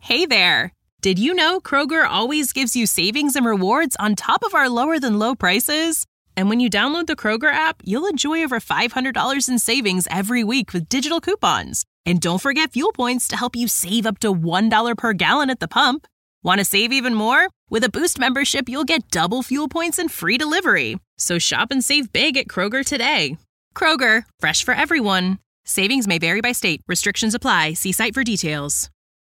Hey there! Did you know Kroger always gives you savings and rewards on top of our lower-than-low prices? And when you download the Kroger app, you'll enjoy over $500 in savings every week with digital coupons. And don't forget fuel points to help you save up to $1 per gallon at the pump. Want to save even more? With a Boost membership, you'll get double fuel points and free delivery. So shop and save big at Kroger today. Kroger, fresh for everyone. Savings may vary by state. Restrictions apply. See site for details.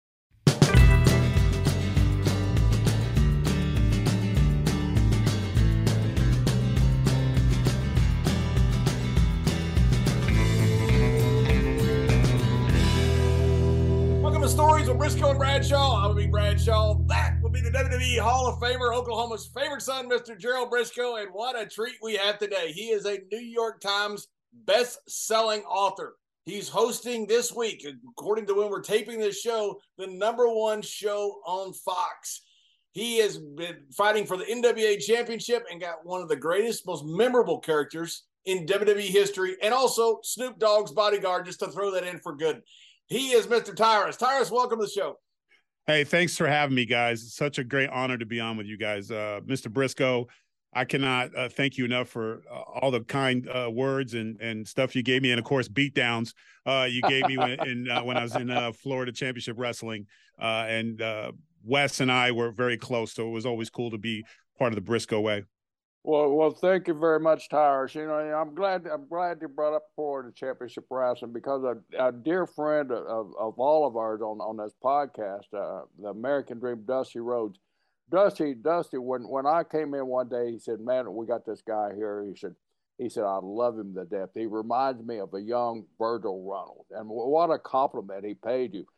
Stories with Briscoe and Bradshaw. I will be Bradshaw. That will be the WWE Hall of Famer, Oklahoma's favorite son, Mr. Gerald Briscoe. And what a treat we have today. He is a New York Times best-selling author. He's hosting this week, according to when we're taping this show, the #1 show on Fox. He has been fighting for the NWA Championship and got one of the greatest, most memorable characters in WWE history, and also Snoop Dogg's bodyguard, just to throw that in for good. He is Mr. Tyrus. Tyrus, welcome to the show. Hey, thanks for having me, guys. It's such a great honor to be on with you guys. Mr. Briscoe, I cannot thank you enough for all the kind words and stuff you gave me, and, of course, beatdowns you gave me when I was in Florida Championship Wrestling. And Wes and I were very close, so it was always cool to be part of the Briscoe way. Well, thank you very much, Tyrus. You know, I'm glad you brought up Florida Championship Wrestling, because a dear friend of all of ours on this podcast, the American Dream, Dusty Rhodes. Dusty, when I came in one day, he said, "Man, we got this guy here." He said, "I love him to death. He reminds me of a young Virgil Runnels." And what a compliment he paid you.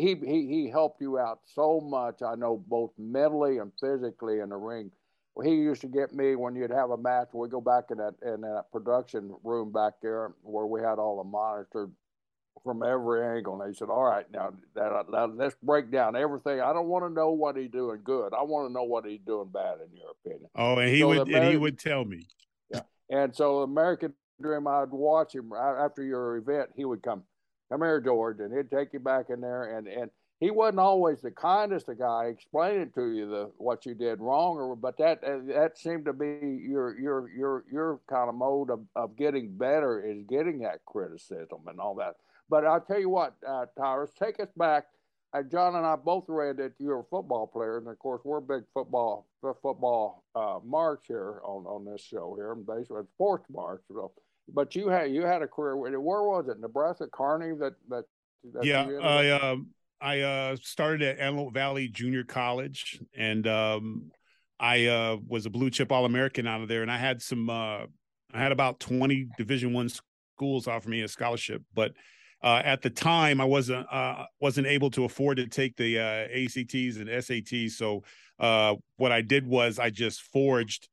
He helped you out so much. I know, both mentally and physically in the ring. He used to get me when you'd have a match. We go back in that production room back there where we had all the monitors from every angle. And he said, "All right, now let's break down everything. I don't want to know what he's doing good. I want to know what he's doing bad, in your opinion." Oh, and he would tell me. Yeah, and so American Dream, I'd watch him after your event. He would come here, George, and he'd take you back in there, and he wasn't always the kindest of guy explaining to you what you did wrong, but that seemed to be your kind of mode of getting better, is getting that criticism and all that. But I'll tell you what, Tyrus, take us back. John and I both read that you're a football player, and of course we're big football marks here on this show here, basically sports marks. So, but you had a career. Where was it? Nebraska, Kearney. Yeah, I started at Antelope Valley Junior College, and I was a blue chip All-American out of there. And I had I had about 20 Division I schools offer me a scholarship. But at the time, I wasn't able to afford to take the ACTs and SATs. So what I did was I just forged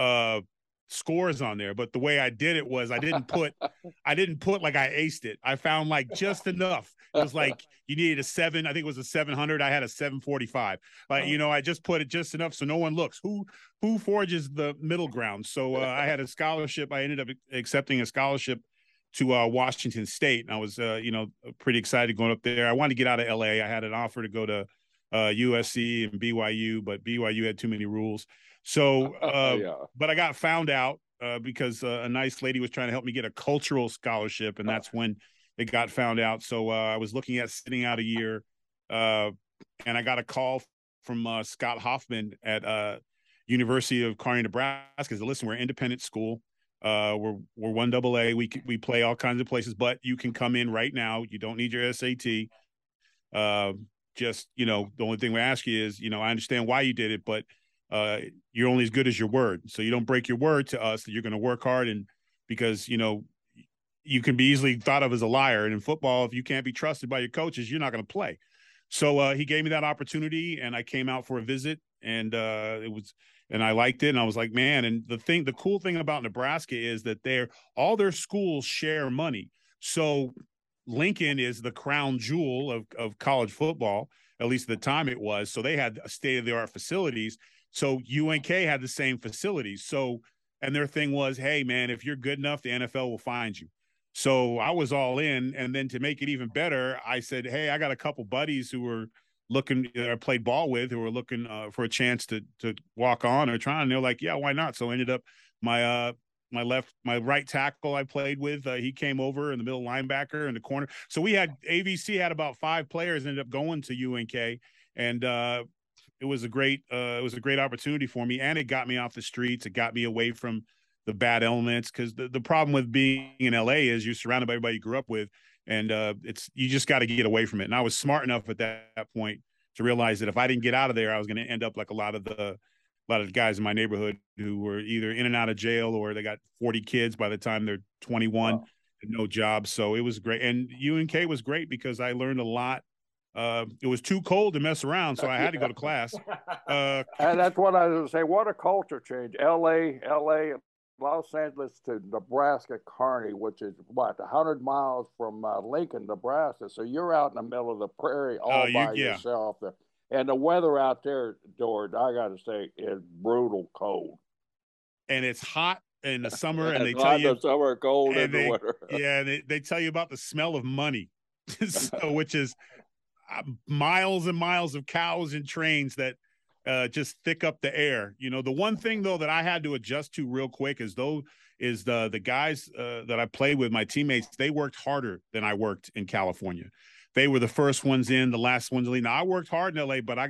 scores on there. But the way I did it was I didn't put like I aced it. I found like just enough. It was like you needed a 7. I think it was a 700. I had a 745. I just put it just enough so no one looks. Who forges the middle ground? So I had a scholarship. I ended up accepting a scholarship to Washington State. And I was, pretty excited going up there. I wanted to get out of LA. I had an offer to go to USC and BYU, but BYU had too many rules. So, but I got found out because a nice lady was trying to help me get a cultural scholarship, and that's when it got found out. So I was looking at sitting out a year, and I got a call from Scott Hoffman at University of Kearney, Nebraska. He said, "Listen, we're an independent school. We're 1AA. We play all kinds of places, but you can come in right now. You don't need your SAT. The only thing we ask you is, I understand why you did it, but you're only as good as your word. So you don't break your word to us that you're going to work hard, and because you can be easily thought of as a liar. And in football, if you can't be trusted by your coaches, you're not going to play." So he gave me that opportunity, and I came out for a visit, and I liked it. And I was like, man, and the cool thing about Nebraska is that all their schools share money. So Lincoln is the crown jewel of college football, at least at the time it was. So they had state-of-the-art facilities. So UNK had the same facilities. So, and their thing was, hey, man, if you're good enough, the NFL will find you. So I was all in. And then to make it even better, I said, hey, I got a couple buddies who were looking, I played ball with, who were looking for a chance to walk on or try, and they're like, yeah, why not? So I ended up my right tackle I played with, he came over in the middle linebacker in the corner. So we had AVC had about 5 players ended up going to UNK, and it was a great opportunity for me, and it got me off the streets. It got me away from the bad elements, because the problem with being in LA is you're surrounded by everybody you grew up with, and you just got to get away from it. And I was smart enough at that point to realize that if I didn't get out of there, I was going to end up like a lot of the guys in my neighborhood who were either in and out of jail, or they got 40 kids by the time they're 21 and no jobs. So it was great. And UNK was great because I learned a lot. It was too cold to mess around, so I had to go to class. And that's what I was going to say. What a culture change. LA, Los Angeles to Nebraska Kearney, which is 100 miles from Lincoln, Nebraska. So you're out in the middle of the prairie all by yourself. And the weather out there, George, I got to say, is brutal cold. And it's hot in the summer, and they tell you the summer, cold in the winter. Yeah, they tell you about the smell of money, so, which is miles and miles of cows and trains that just thick up the air. You know, the one thing though that I had to adjust to real quick is the guys that I played with, my teammates, they worked harder than I worked in California. They were the first ones in, the last ones to leave. Now, I worked hard in LA, but at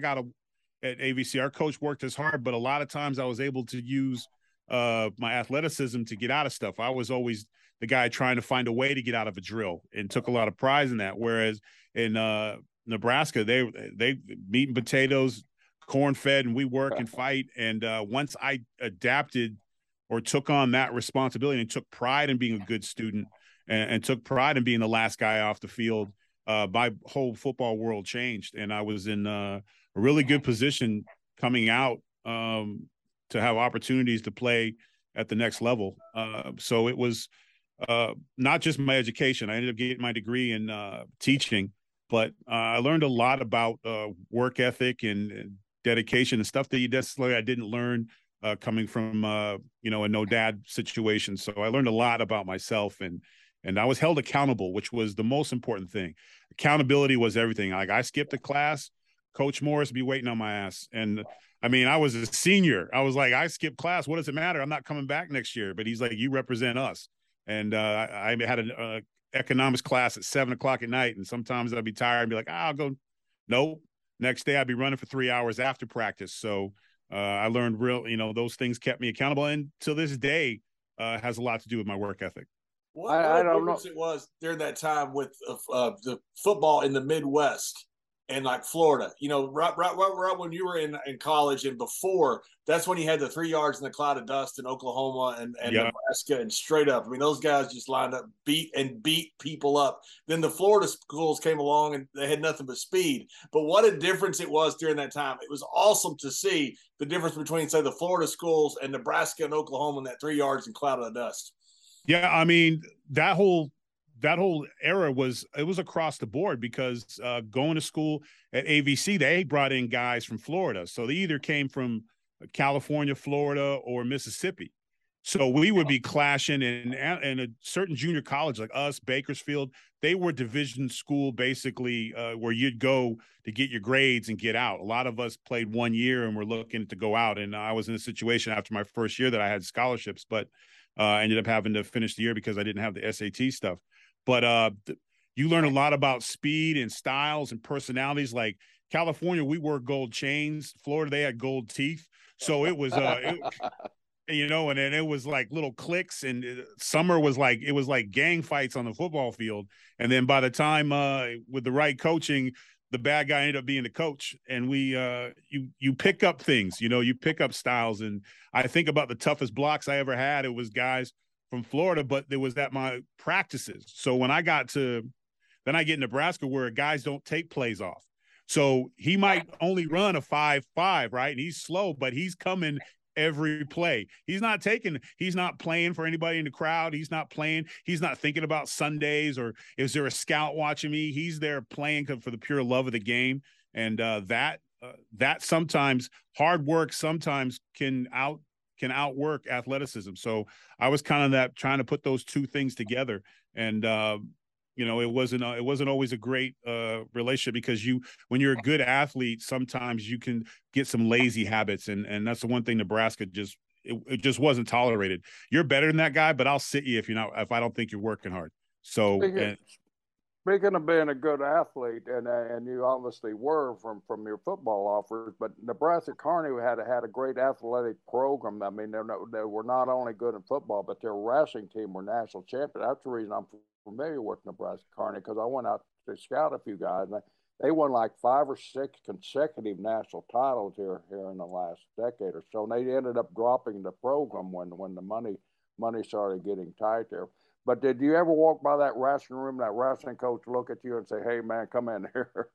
AVC, our coach worked as hard, but a lot of times I was able to use my athleticism to get out of stuff. I was always the guy trying to find a way to get out of a drill, and took a lot of pride in that. Whereas in Nebraska, they meat and potatoes, corn fed, and we work and fight. And once I adapted or took on that responsibility and took pride in being a good student and took pride in being the last guy off the field, my whole football world changed, and I was in a really good position coming out to have opportunities to play at the next level. So it was not just my education. I ended up getting my degree in teaching, but I learned a lot about work ethic and dedication and stuff that I didn't learn coming from a no dad situation. So I learned a lot about myself, and I was held accountable, which was the most important thing. Accountability was everything. Like, I skipped a class, Coach Morris would be waiting on my ass. And I mean, I was a senior. I was like, I skipped class. What does it matter? I'm not coming back next year. But he's like, you represent us. And I had an economics class at 7:00 at night. And sometimes I'd be tired and be like, I'll go. Nope. Next day I'd be running for 3 hours after practice. So I learned those things kept me accountable. And to this day has a lot to do with my work ethic. What a difference it was during that time with the football in the Midwest and like Florida. You know, right when you were in college and before, that's when you had the 3 yards in the cloud of dust in Oklahoma and Nebraska, and straight up. I mean, those guys just lined up, beat people up. Then the Florida schools came along and they had nothing but speed. But what a difference it was during that time. It was awesome to see the difference between, say, the Florida schools and Nebraska and Oklahoma in that 3 yards in cloud of dust. Yeah, I mean, that whole era was across the board, because going to school at AVC, they brought in guys from Florida. So they either came from California, Florida, or Mississippi. So we would be clashing, and a certain junior college like us, Bakersfield, they were division school, basically, where you'd go to get your grades and get out. A lot of us played 1 year and were looking to go out. And I was in a situation after my first year that I had scholarships, but I ended up having to finish the year because I didn't have the SAT stuff. But you learn a lot about speed and styles and personalities. Like California, we wore gold chains. Florida, they had gold teeth. So it was, and then it was like little cliques. And summer was like, it was like gang fights on the football field. And then by the time with the right coaching, the bad guy ended up being the coach. And you pick up things, you pick up styles. And I think about the toughest blocks I ever had. It was guys from Florida, but there was at my practices. So when I got then I get Nebraska, where guys don't take plays off. So he might only run a 5.5, right? And he's slow, but he's coming every play. He's not playing for anybody in the crowd. He's not thinking about Sundays or is there a scout watching me? He's there playing for the pure love of the game. And that sometimes hard work sometimes can outwork athleticism. So I was kind of trying to put those two things together. And it wasn't always a great relationship, because when you're a good athlete, sometimes you can get some lazy habits, and that's the one thing Nebraska it just wasn't tolerated. You're better than that guy, but I'll sit you if I don't think you're working hard. So speaking of being a good athlete, and you obviously were from your football offers, but Nebraska Kearney had a great athletic program. I mean, they were not only good in football, but their wrestling team were national champions. That's the reason I'm familiar with Nebraska Kearney, because I went out to scout a few guys, and they won like 5 or 6 consecutive national titles here in the last decade or so. And they ended up dropping the program when the money started getting tight there. But did you ever walk by that wrestling room, that wrestling coach look at you and say, "Hey, man, come in here"?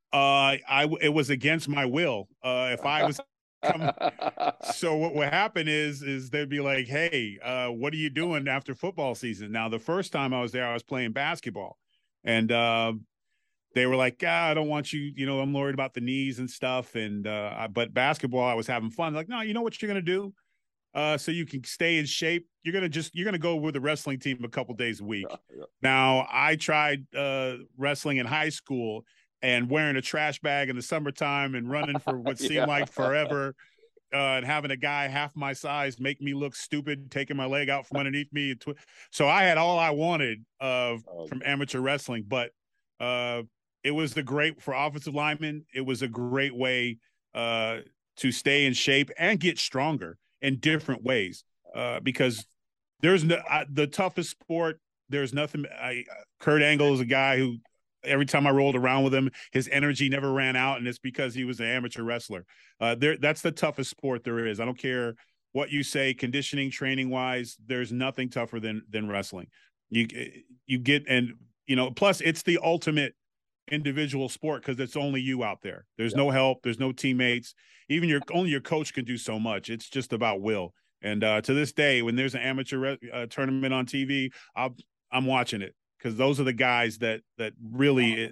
It was against my will. If I was coming, so what would happen is they'd be like, "Hey, what are you doing after football season?" Now, the first time I was there, I was playing basketball, and they were like, "I don't want you. I'm worried about the knees and stuff." And but basketball, I was having fun. Like, no, you know what you're gonna do? So you can stay in shape. You're gonna go with the wrestling team a couple days a week. Yeah. Now, I tried wrestling in high school and wearing a trash bag in the summertime and running for what seemed like forever, and having a guy half my size make me look stupid, taking my leg out from underneath me. So I had all I wanted from amateur wrestling, but it was for offensive linemen. It was a great way to stay in shape and get stronger in different ways, because there's the toughest sport. There's nothing. Kurt Angle is a guy who, every time I rolled around with him, his energy never ran out, and it's because he was an amateur wrestler. That's the toughest sport there is. I don't care what you say, conditioning, training wise. There's nothing tougher than wrestling. You get, and plus it's the ultimate individual sport, because it's only you out there. There's no help. There's no teammates. Even only your coach can do so much. It's just about will. And to this day, when there's an amateur tournament on TV, I'm watching it, because those are the guys that really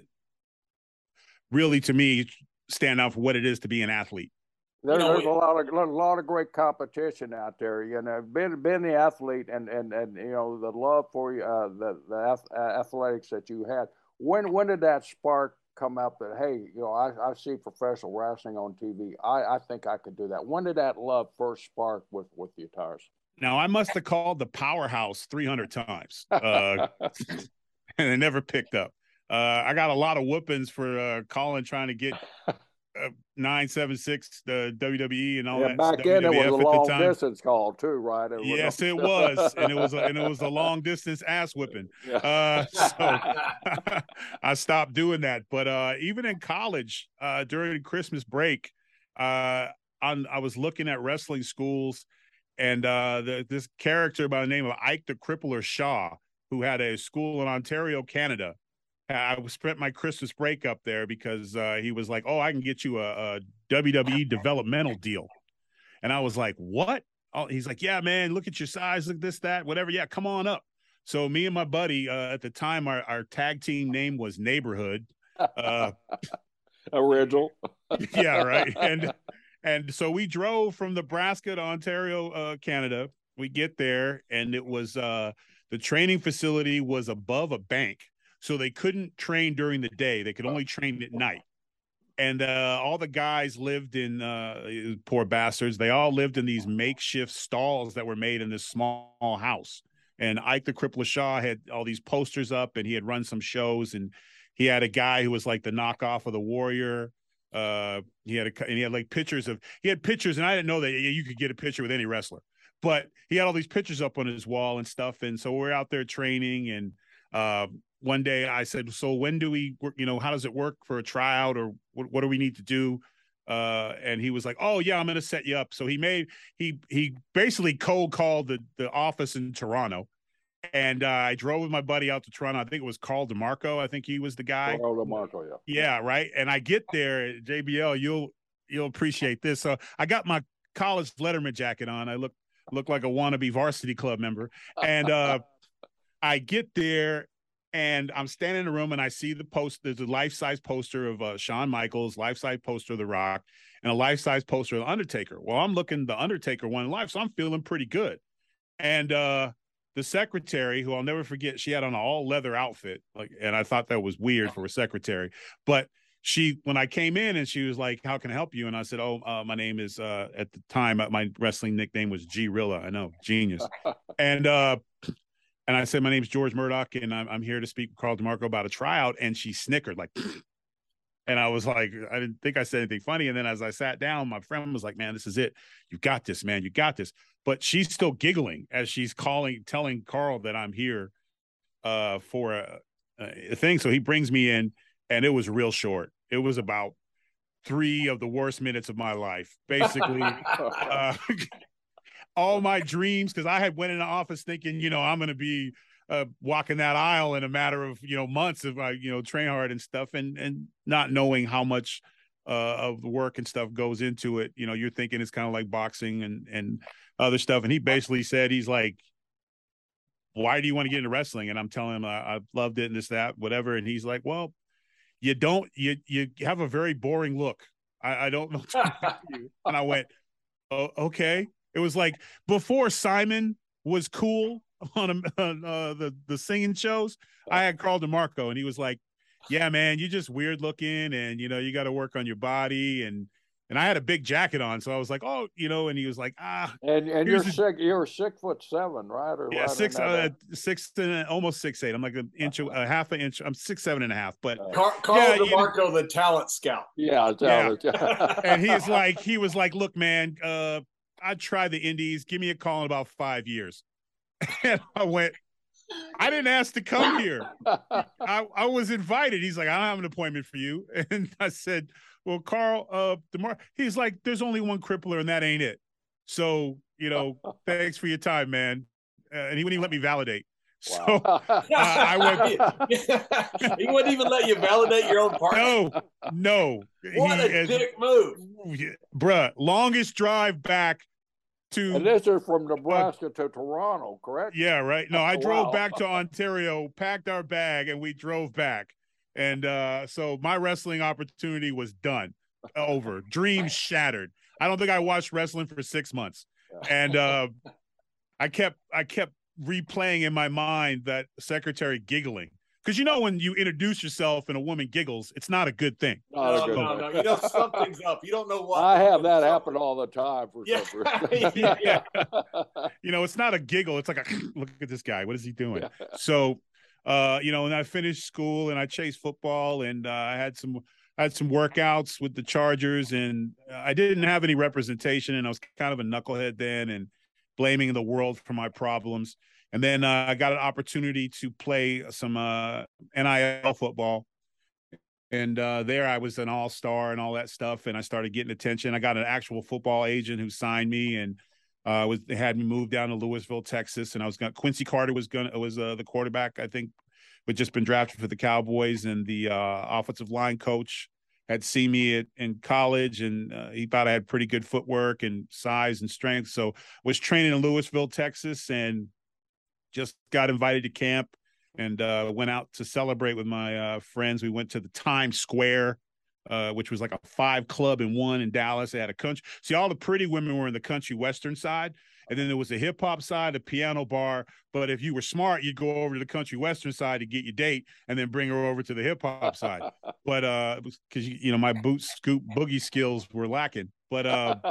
to me stand out for what it is to be an athlete. There's a lot of great competition out there. Being the athlete and the love for the athletics that you had. When did that spark come up that, hey, I see professional wrestling on TV. I think I could do that. When did that love first spark with you, Tars? Now, I must have called the Powerhouse 300 times, and it never picked up. I got a lot of whoopings for calling, trying to get 976 the WWE and all that. Back then it was a long distance call too, right? Yes, it was, and it was a long distance ass whipping. So I stopped doing that. But even in college, during Christmas break, I was looking at wrestling schools, and this character by the name of Ike the Crippler Shaw, who had a school in Ontario, Canada. I spent my Christmas break up there because he was like, "Oh, I can get you a WWE developmental deal." And I was like, "What?" Oh, he's like, "Yeah, man, look at your size, look this, that, whatever. Yeah, come on up." So me and my buddy, at the time, our tag team name was Neighborhood. Original. Yeah, right. And so we drove from Nebraska to Ontario, Canada. We get there, and it was the training facility was above a bank. So they couldn't train during the day. They could only train at night. And all the guys lived in, poor bastards, they all lived in these makeshift stalls that were made in this small house. And Ike the Crippler Shaw had all these posters up, and he had run some shows. And he had a guy who was like the knockoff of the Warrior. He had like pictures, and I didn't know that you could get a picture with any wrestler. But he had all these pictures up on his wall and stuff. And so we're out there training, and one day I said, "So when do we work? How does it work for a tryout, or what do we need to do?" And he was like, "Oh yeah, I'm going to set you up." So he basically cold called the office in Toronto, and I drove with my buddy out to Toronto. I think it was Carl DeMarco. I think he was the guy. Carl DeMarco, yeah. Yeah, right. And I get there, JBL, you'll appreciate this. So I got my college Letterman jacket on. I look like a wannabe varsity club member, and I get there. And I'm standing in the room, and I see the post. There's a life-size poster of Shawn Michaels, life-size poster of The Rock, and a life-size poster of The Undertaker. Well, I'm looking the Undertaker one live, so I'm feeling pretty good. And the secretary, who I'll never forget, she had on an all leather outfit, and I thought that was weird for a secretary. But when I came in and she was like, "How can I help you?" And I said, "Oh, my name is," at the time, my wrestling nickname was G Rilla. I know, genius. And I said, "My name's George Murdoch, and I'm here to speak with Carl DeMarco about a tryout." And she snickered like, and I was like, I didn't think I said anything funny. And then as I sat down, my friend was like, "Man, this is it. You got this, man. You got this." But she's still giggling as she's telling Carl that I'm here for a thing. So he brings me in, and it was real short. It was about 3 of the worst minutes of my life. Basically, all my dreams, because I had went in the office thinking, I'm going to be walking that aisle in a matter of, months if I, train hard and stuff, and not knowing how much of the work and stuff goes into it. You're thinking it's kind of like boxing and other stuff. And he basically said, he's like, "Why do you want to get into wrestling?" And I'm telling him I loved it and this, that, whatever. And he's like, "Well, you have a very boring look. I don't know." And I went, "Oh, okay." It was like before Simon was cool on the singing shows. I had Carl DeMarco, and he was like, "Yeah, man, you just weird looking, and you got to work on your body." And I had a big jacket on, so I was like, "Oh," and he was like, And you're 6'7", right? Or yeah, six and almost 6'8". I'm like a half an inch. I'm 6'7" and a half. But Carl DeMarco, the talent scout. Yeah. And he was like, "Look, man, I'd try the Indies. Give me a call in about 5 years." And I went, "I didn't ask to come here. I was invited." He's like, "I don't have an appointment for you." And I said, "Well, Carl, he's like, there's only one crippler, and that ain't it. So, thanks for your time, man." And he wouldn't even let me validate. Wow. So I went. He wouldn't even let you validate your own partner. No. What a dick move, bruh. Longest drive back to. And this is from Nebraska to Toronto, correct? Yeah, right. No, I drove back to Ontario, packed our bag, and we drove back. And so my wrestling opportunity was done, over. Dreams shattered. I don't think I watched wrestling for 6 months, and I kept replaying in my mind that secretary giggling, because when you introduce yourself and a woman giggles, it's not a good thing. No. Something's up. You don't know what. I have that happen all the time for some reason. Yeah. It's not a giggle. It's like look at this guy. What is he doing? Yeah. So, and I finished school and I chased football, and I had some workouts with the Chargers, and I didn't have any representation, and I was kind of a knucklehead then, and blaming the world for my problems. And then I got an opportunity to play some NIL football. And there I was an all-star and all that stuff, and I started getting attention. I got an actual football agent who signed me, and had me move down to Louisville, Texas. And Quincy Carter was the quarterback, I think, but just been drafted for the Cowboys, and the offensive line coach had seen me in college, and he thought I had pretty good footwork and size and strength. So was training in Louisville, Texas, and just got invited to camp, and went out to celebrate with my friends. We went to the Times Square, which was like a 5 club in one in Dallas. They had a country. See, all the pretty women were in the country western side, and then there was a hip hop side, a piano bar. But if you were smart, you'd go over to the country western side to get your date, and then bring her over to the hip hop side. But it was because my boot scoop boogie skills were lacking. But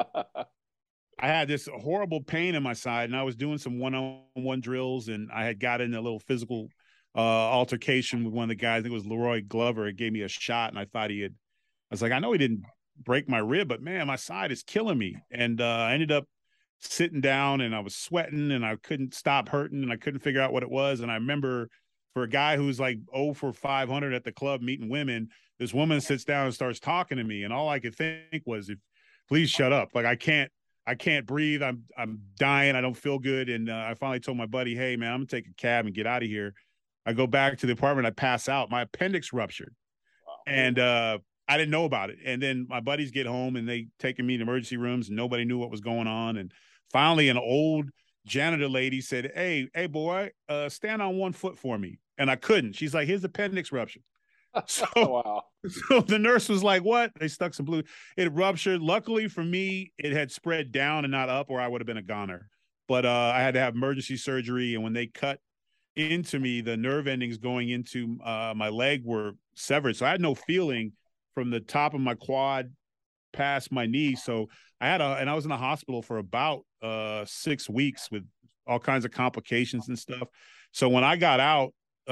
I had this horrible pain in my side, and I was doing some one-on-one drills, and I had got in a little physical altercation with one of the guys. I think it was Leroy Glover. He gave me a shot, and I thought I was like, I know he didn't break my rib, but man, my side is killing me. And I ended up sitting down, and I was sweating, and I couldn't stop hurting, and I couldn't figure out what it was. And I remember, for a guy who's like 0 for 500 at the club meeting women, this woman sits down and starts talking to me, and all I could think was, please shut up. Like, I can't breathe. I'm dying. I don't feel good. And I finally told my buddy, "Hey, man, I'm going to take a cab and get out of here." I go back to the apartment. I pass out. My appendix ruptured. Wow. And I didn't know about it. And then my buddies get home, and they taking me to emergency rooms, and nobody knew what was going on. And finally, an old janitor lady said, hey, boy, stand on one foot for me. And I couldn't. She's like, "Here's appendix rupture." So, wow. So the nurse was like, "What?" They stuck some blue. It ruptured. Luckily for me, it had spread down and not up, or I would have been a goner. but I had to have emergency surgery. And when they cut into me, the nerve endings going into my leg were severed. So I had no feeling from the top of my quad past my knee. So and I was in the hospital for about 6 weeks with all kinds of complications and stuff. So when I got out,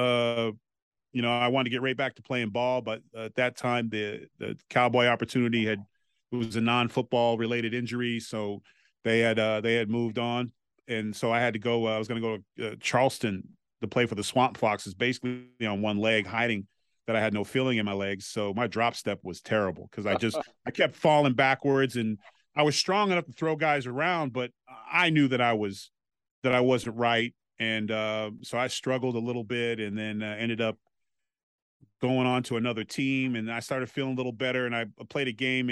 I wanted to get right back to playing ball, but at that time the Cowboy opportunity it was a non-football related injury, so they had moved on, and so I had to go. I was going to go to Charleston to play for the Swamp Foxes, basically on one leg, hiding that I had no feeling in my legs. So my drop step was terrible because I kept falling backwards, and I was strong enough to throw guys around, but I knew that I wasn't right, and so I struggled a little bit, and then ended up going on to another team, and I started feeling a little better. And I played a game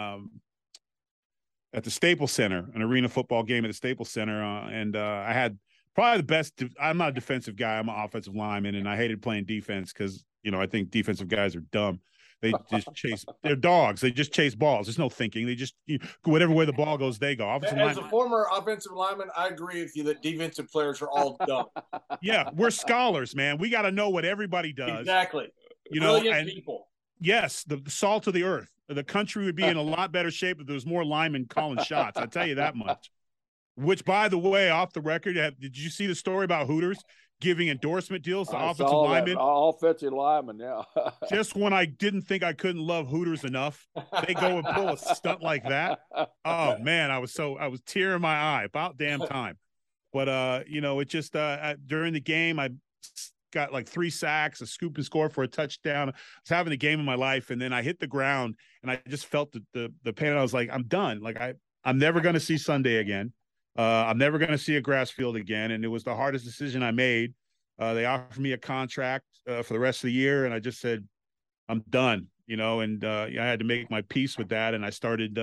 at the Staples Center, an arena football game at the Staples Center, and I had probably the best. I'm not a defensive guy. I'm an offensive lineman, and I hated playing defense because I think defensive guys are dumb. They just they're dogs. They just chase balls. There's no thinking. They just whatever way the ball goes, they go. As a former offensive lineman, I agree with you that defensive players are all dumb. Yeah, we're scholars, man. We got to know what everybody does. Exactly. And people. Yes, the salt of the earth. The country would be in a lot better shape if there was more linemen calling shots. I tell you that much. Which, by the way, off the record, did you see the story about Hooters giving endorsement deals to offensive linemen? Offensive linemen, yeah. Just when I didn't think I couldn't love Hooters enough, they go and pull a stunt like that. Oh man, I was tearing my eye. About damn time. But it just during the game, I got like 3 sacks, a scoop and score for a touchdown. I was having the game of my life, and then I hit the ground, and I just felt the pain. I was like, I'm done. Like I'm never going to see Sunday again. I'm never going to see a grass field again. And it was the hardest decision I made. They offered me a contract for the rest of the year, and I just said, I'm done, and I had to make my peace with that. And I started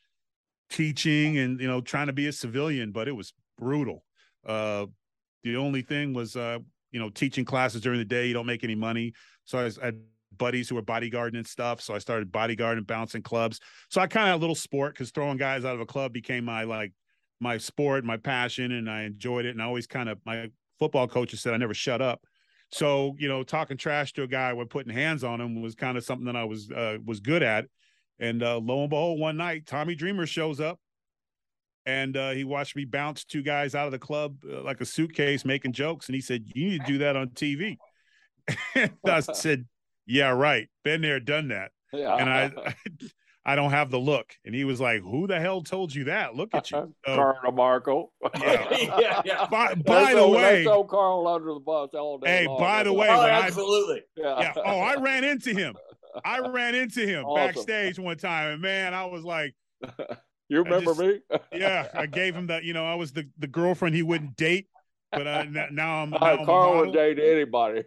teaching and, trying to be a civilian, but it was brutal. The only thing was, teaching classes during the day, you don't make any money. So I had buddies who were bodyguarding and stuff. So I started bodyguarding, bouncing clubs. So I kind of had a little sport because throwing guys out of a club became my sport, my passion, and I enjoyed it. And I always my football coaches said I never shut up. So, talking trash to a guy when putting hands on him was kind of something that I was good at. And lo and behold, one night, Tommy Dreamer shows up, and he watched me bounce 2 guys out of the club like a suitcase, making jokes. And he said, "You need to do that on TV." And I said, "Yeah, right. Been there, done that." Yeah. And I don't have the look. And he was like, "Who the hell told you that? Look at you." So, Carl Marco. Yeah. yeah. By the way. Let's throw Carl under the bus all day long. By the way. Absolutely. Yeah. Oh, I ran into him. Awesome. Backstage one time. And, man, I was like. You remember me? Yeah. I gave him that. I was the girlfriend he wouldn't date. But now I'm Carl would date anybody.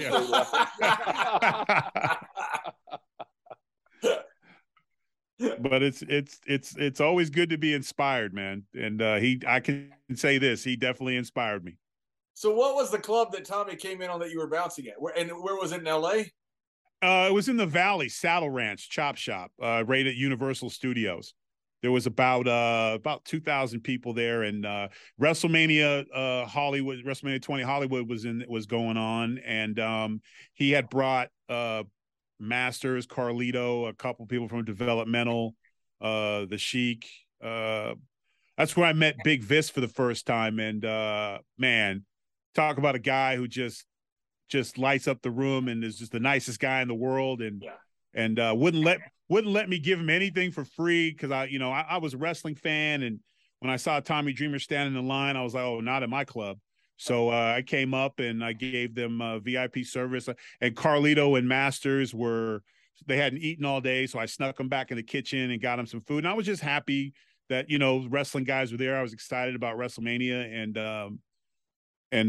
But it's always good to be inspired, man. And I can say this, he definitely inspired me. So what was the club that Tommy came in on that you were bouncing at? Where was it, in LA? It was in the Valley, Saddle Ranch Chop Shop, right at Universal Studios. There was about 2,000 people there, and WrestleMania Hollywood, WrestleMania 20 Hollywood was going on, and he had brought Masters, Carlito, a couple people from Developmental, the Sheik. That's where I met Big Vis for the first time, and man, talk about a guy who just lights up the room and is just the nicest guy in the world, and wouldn't let me give him anything for free because I was a wrestling fan, and when I saw Tommy Dreamer standing in line, I was like, oh, not at my club. So I came up and I gave them VIP service. And Carlito and Masters they hadn't eaten all day, so I snuck them back in the kitchen and got them some food. And I was just happy that wrestling guys were there. I was excited about WrestleMania, and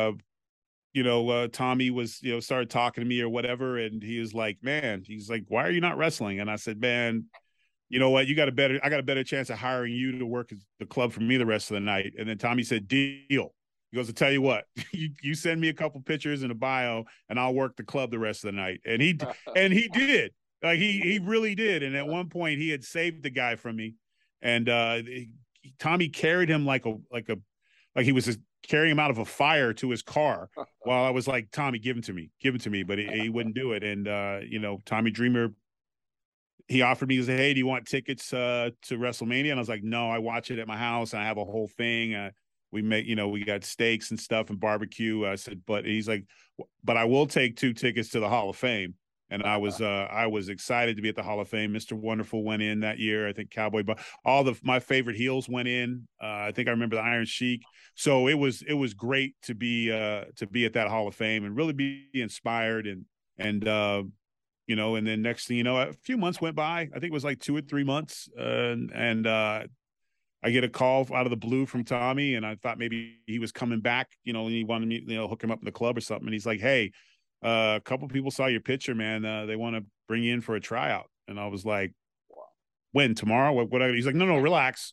Tommy was started talking to me or whatever, and he was like, why are you not wrestling? And I said, man, you know what? I got a better chance of hiring you to work at the club for me the rest of the night. And then Tommy said, deal. He goes, to tell you what, you send me a couple pictures and a bio, and I'll work the club the rest of the night. And he did. Like he really did. And at one point, he had saved the guy from me, and Tommy carried him like a like he was just carrying him out of a fire to his car while I was like, Tommy, give him to me. But he wouldn't do it. And, Tommy Dreamer, he offered me, he said, hey, do you want tickets to WrestleMania? And I was like, no, I watch it at my house. And I have a whole thing. We make, we got steaks and stuff and barbecue. I said, but he's like, but I will take 2 tickets to the Hall of Fame. And I was excited to be at the Hall of Fame. Mr. Wonderful went in that year. I think Cowboy, but my favorite heels went in. I think I remember the Iron Sheik. So it was great to be at that Hall of Fame and really be inspired and then next thing you know, a few months went by. I think it was like 2 or 3 months, and I get a call out of the blue from Tommy, and I thought maybe he was coming back. And he wanted me, hook him up in the club or something. And he's like, hey. A couple people saw your picture, man. They want to bring you in for a tryout. And I was like, when, tomorrow? What? He's like, no, relax.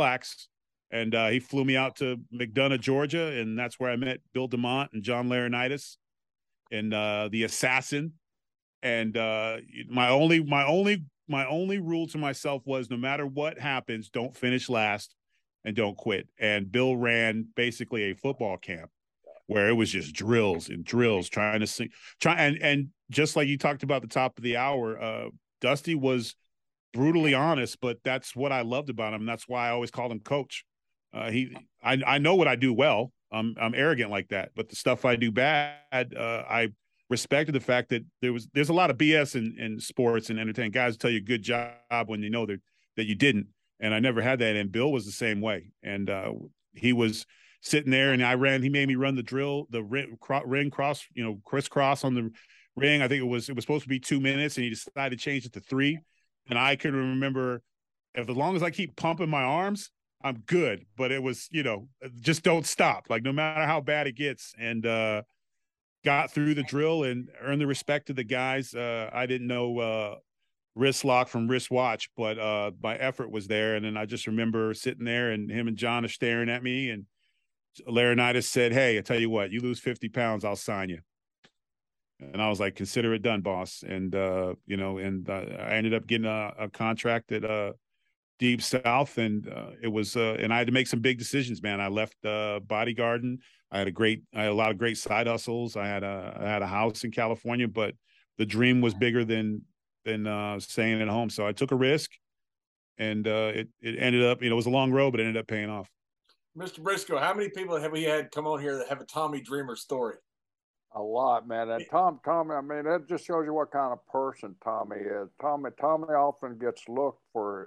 And he flew me out to McDonough, Georgia. And that's where I met Bill DeMont and John Laurinaitis and the Assassin. And my only rule to myself was no matter what happens, don't finish last and don't quit. And Bill ran basically a football camp where it was just drills trying to sing, and just like you talked about at the top of the hour, Dusty was brutally honest, but that's what I loved about him. That's why I always called him Coach. I know what I do well. I'm arrogant like that, but the stuff I do bad, I respected the fact that there's a lot of BS in sports and entertainment. Guys tell you good job when you know that you didn't, and I never had that. And Bill was the same way, and he was sitting there, and he made me run the drill, the ring cross, crisscross on the ring. I think it was supposed to be 2 minutes, and he decided to change it to 3. And I can remember, as long as I keep pumping my arms, I'm good. But it was, just don't stop, like no matter how bad it gets. And got through the drill and earned the respect of the guys. I didn't know wrist lock from wrist watch, but my effort was there. And then I just remember sitting there, and him and John are staring at me, and Laurinaitis said, hey, I tell you what, you lose 50 pounds, I'll sign you. And I was like, consider it done, boss. And, I ended up getting a contract at Deep South, and it was, and I had to make some big decisions, man. I left bodyguarding. I had a lot of great side hustles. I had a house in California, but the dream was bigger than staying at home. So I took a risk, and it ended up, it was a long road, but it ended up paying off. Mr. Briscoe, how many people have we had come on here that have a Tommy Dreamer story? A lot, man. And Tommy, I mean, that just shows you what kind of person Tommy is. Tommy often gets overlooked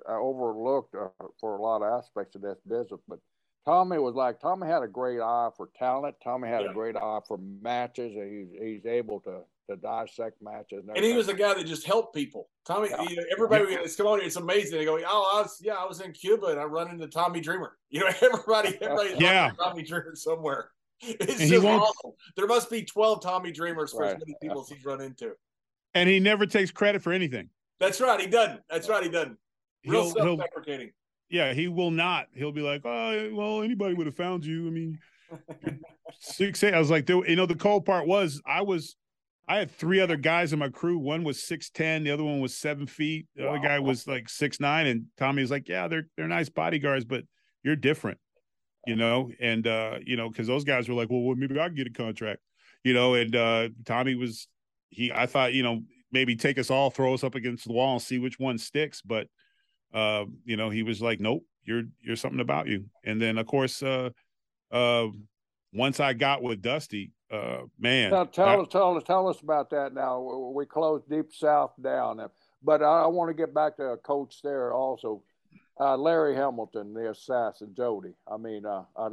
for a lot of aspects of this business, but Tommy had a great eye for talent. Tommy had a great eye for matches, and he's able to dissect matches. And he was a guy that just helped people. Tommy, everybody that's come on here, it's amazing. They go, I was in Cuba and I run into Tommy Dreamer. Everybody's Tommy Dreamer somewhere. It's just awesome. There must be 12 Tommy Dreamers for as many people as he's run into. And he never takes credit for anything. That's right. He doesn't. Real self-deprecating. Yeah, he will not. He'll be like, oh, well, anybody would have found you. I mean, 6'8". I was like, the cold part was I had 3 other guys in my crew. One was 6'10", the other one was 7 feet. The other guy was like 6'9", and Tommy was like, yeah, they're nice bodyguards, but you're different, and because those guys were like, well, maybe I can get a contract, and Tommy was I thought, maybe take us all, throw us up against the wall and see which one sticks, but he was like, nope, you're something about you. And then of course, once I got with Dusty, man. Tell us about that now. We closed Deep South down, but I want to get back to a coach there also. Larry Hamilton, the assassin, Jody. I mean,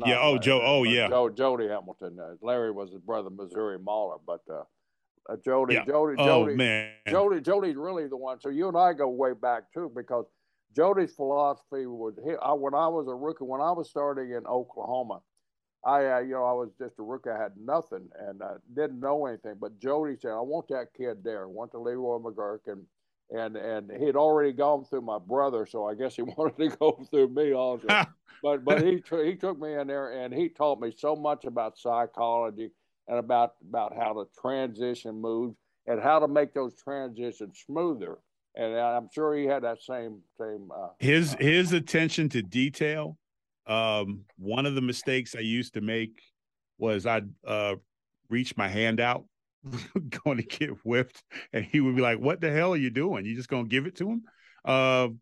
Jody Hamilton. Larry was his brother, Missouri Mauler, but Jody. Man. Jody's really the one. So you and I go way back too, because Jody's philosophy was when I was a rookie, when I was starting in Oklahoma. I was just a rookie. I had nothing and didn't know anything. But Jody said, I want that kid there. I want the Leroy McGuirk. And he had already gone through my brother, so I guess he wanted to go through me also. but he took me in there, and he taught me so much about psychology and about how the transition moves and how to make those transitions smoother. And I'm sure he had that same his attention to detail One of the mistakes I used to make was I'd reach my hand out going to get whipped, and he would be like, "What the hell are you doing? You just gonna give it to him?"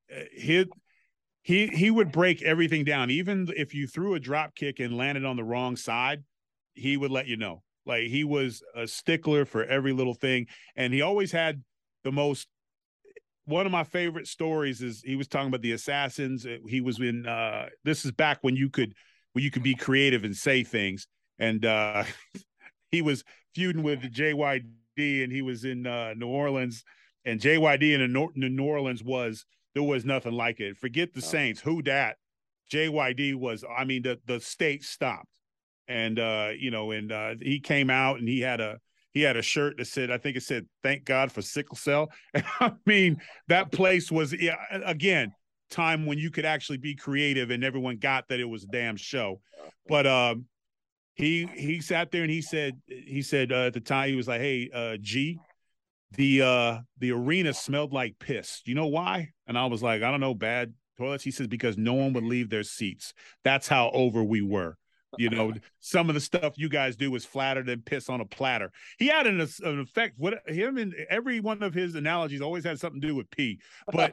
He would break everything down. Even if you threw a drop kick and landed on the wrong side, he would let you know. Like, he was a stickler for every little thing, and he always had the most. One of my favorite stories is he was talking about the Assassins. He was in this is back when you could be creative and say things, and he was feuding with JYD, and he was in New Orleans, and JYD in New Orleans there was nothing like it. Forget the Saints, who dat. JYD was, I mean, the state stopped, and he came out and he had a shirt that said, I think it said, "Thank God for sickle cell." And I mean, that place was, again, time when you could actually be creative and everyone got that it was a damn show. But he sat there and he said at the time, he was like, "Hey, G, the arena smelled like piss. You know why?" And I was like, "I don't know, bad toilets." He says, "Because no one would leave their seats. That's how over we were. You know, some of the stuff you guys do is flatter than piss on a platter." He had an effect. What him and every one of his analogies always had something to do with pee. But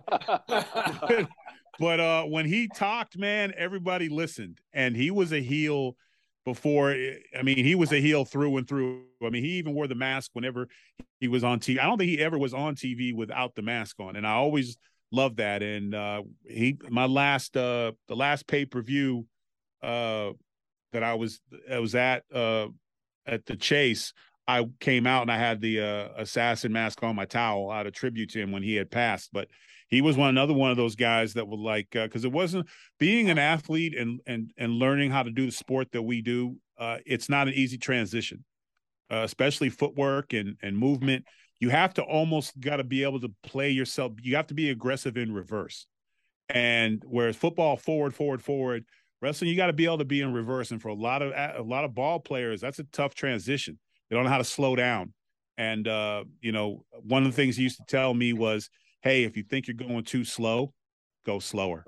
but when he talked, man, everybody listened, and he was a heel before. I mean, he was a heel through and through. I mean, he even wore the mask whenever he was on TV. I don't think he ever was on TV without the mask on, and I always loved that. And the last pay-per-view that I was at the Chase, I came out and I had the assassin mask on my towel out of tribute to him when he had passed. But he was another one of those guys that would, like, because it wasn't being an athlete and learning how to do the sport that we do. It's not an easy transition, especially footwork and movement. You have to almost got to be able to play yourself. You have to be aggressive in reverse. And whereas football, forward, wrestling, you got to be able to be in reverse. And for a lot of ball players, that's a tough transition. They don't know how to slow down. And one of the things he used to tell me was, "Hey, if you think you're going too slow, go slower."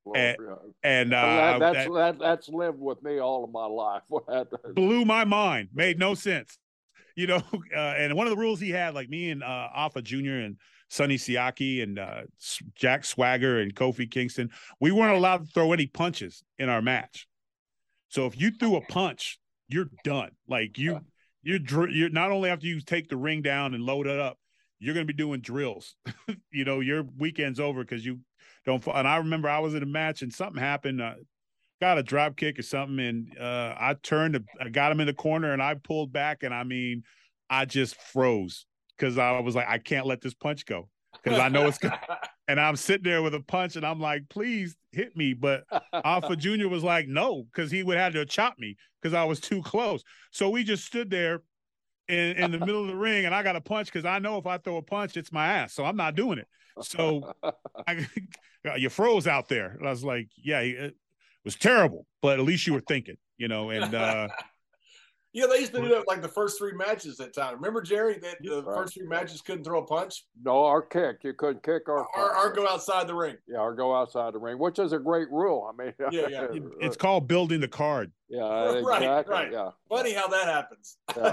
That's lived with me all of my life. Blew my mind. Made no sense. And one of the rules he had, like me and Alpha Jr. and Sonny Siaki and Jack Swagger and Kofi Kingston, we weren't allowed to throw any punches in our match. So if you threw a punch, you're done. Like you're not only after you take the ring down and load it up, you're going to be doing drills. Your weekend's over because you don't. And I remember I was in a match and something happened. Got a drop kick or something, and I got him in the corner, and I pulled back, and I mean, I just froze because I was like, I can't let this punch go because I know it's good. And I'm sitting there with a punch, and I'm like, please hit me. But Alpha Jr. was like, no, because he would have to chop me because I was too close. So we just stood there in the middle of the ring, and I got a punch because I know if I throw a punch, it's my ass. So I'm not doing it. So you froze out there. And I was like, yeah, it was terrible, but at least you were thinking, and yeah, they used to do that like the first three matches that time. Remember, Jerry, that the first three matches couldn't throw a punch? No, or kick. You couldn't kick or go outside the ring. Yeah, or go outside the ring, which is a great rule. I mean, yeah. It's called building the card. Yeah, exactly. Right. Yeah. Funny how that happens. Yeah.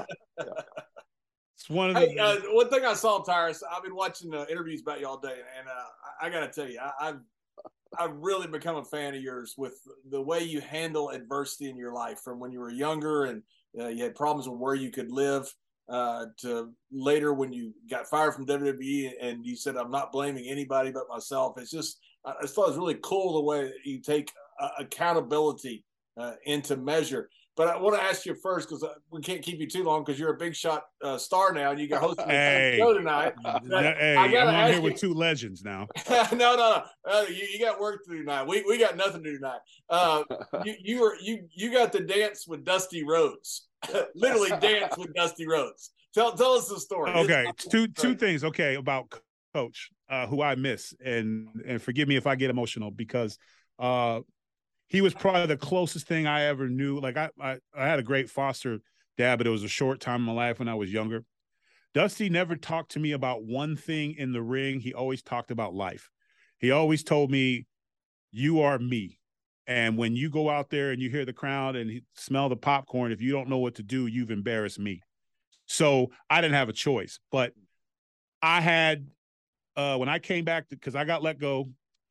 It's one of the one thing I saw, Tyrus, I've been watching interviews about you all day, and I got to tell you, I've really become a fan of yours with the way you handle adversity in your life, from when you were younger and you had problems with where you could live to later when you got fired from WWE and you said, "I'm not blaming anybody but myself." It's just, I thought it was really cool the way that you take accountability into measure. But I want to ask you first, because we can't keep you too long because you're a big shot star now and you got hosting the show tonight. I'm on here with two legends now. No. You got work to do tonight. We got nothing to do tonight. You got to dance with Dusty Rhodes. Literally dance with Dusty Rhodes. Tell us the story. Okay, two things. Okay, about Coach, who I miss, and forgive me if I get emotional because he was probably the closest thing I ever knew. Like I had a great foster dad, but it was a short time in my life when I was younger. Dusty never talked to me about one thing in the ring. He always talked about life. He always told me, "You are me. And when you go out there and you hear the crowd and smell the popcorn, if you don't know what to do, you've embarrassed me. So I didn't have a choice. But I had, when I came back, because I got let go,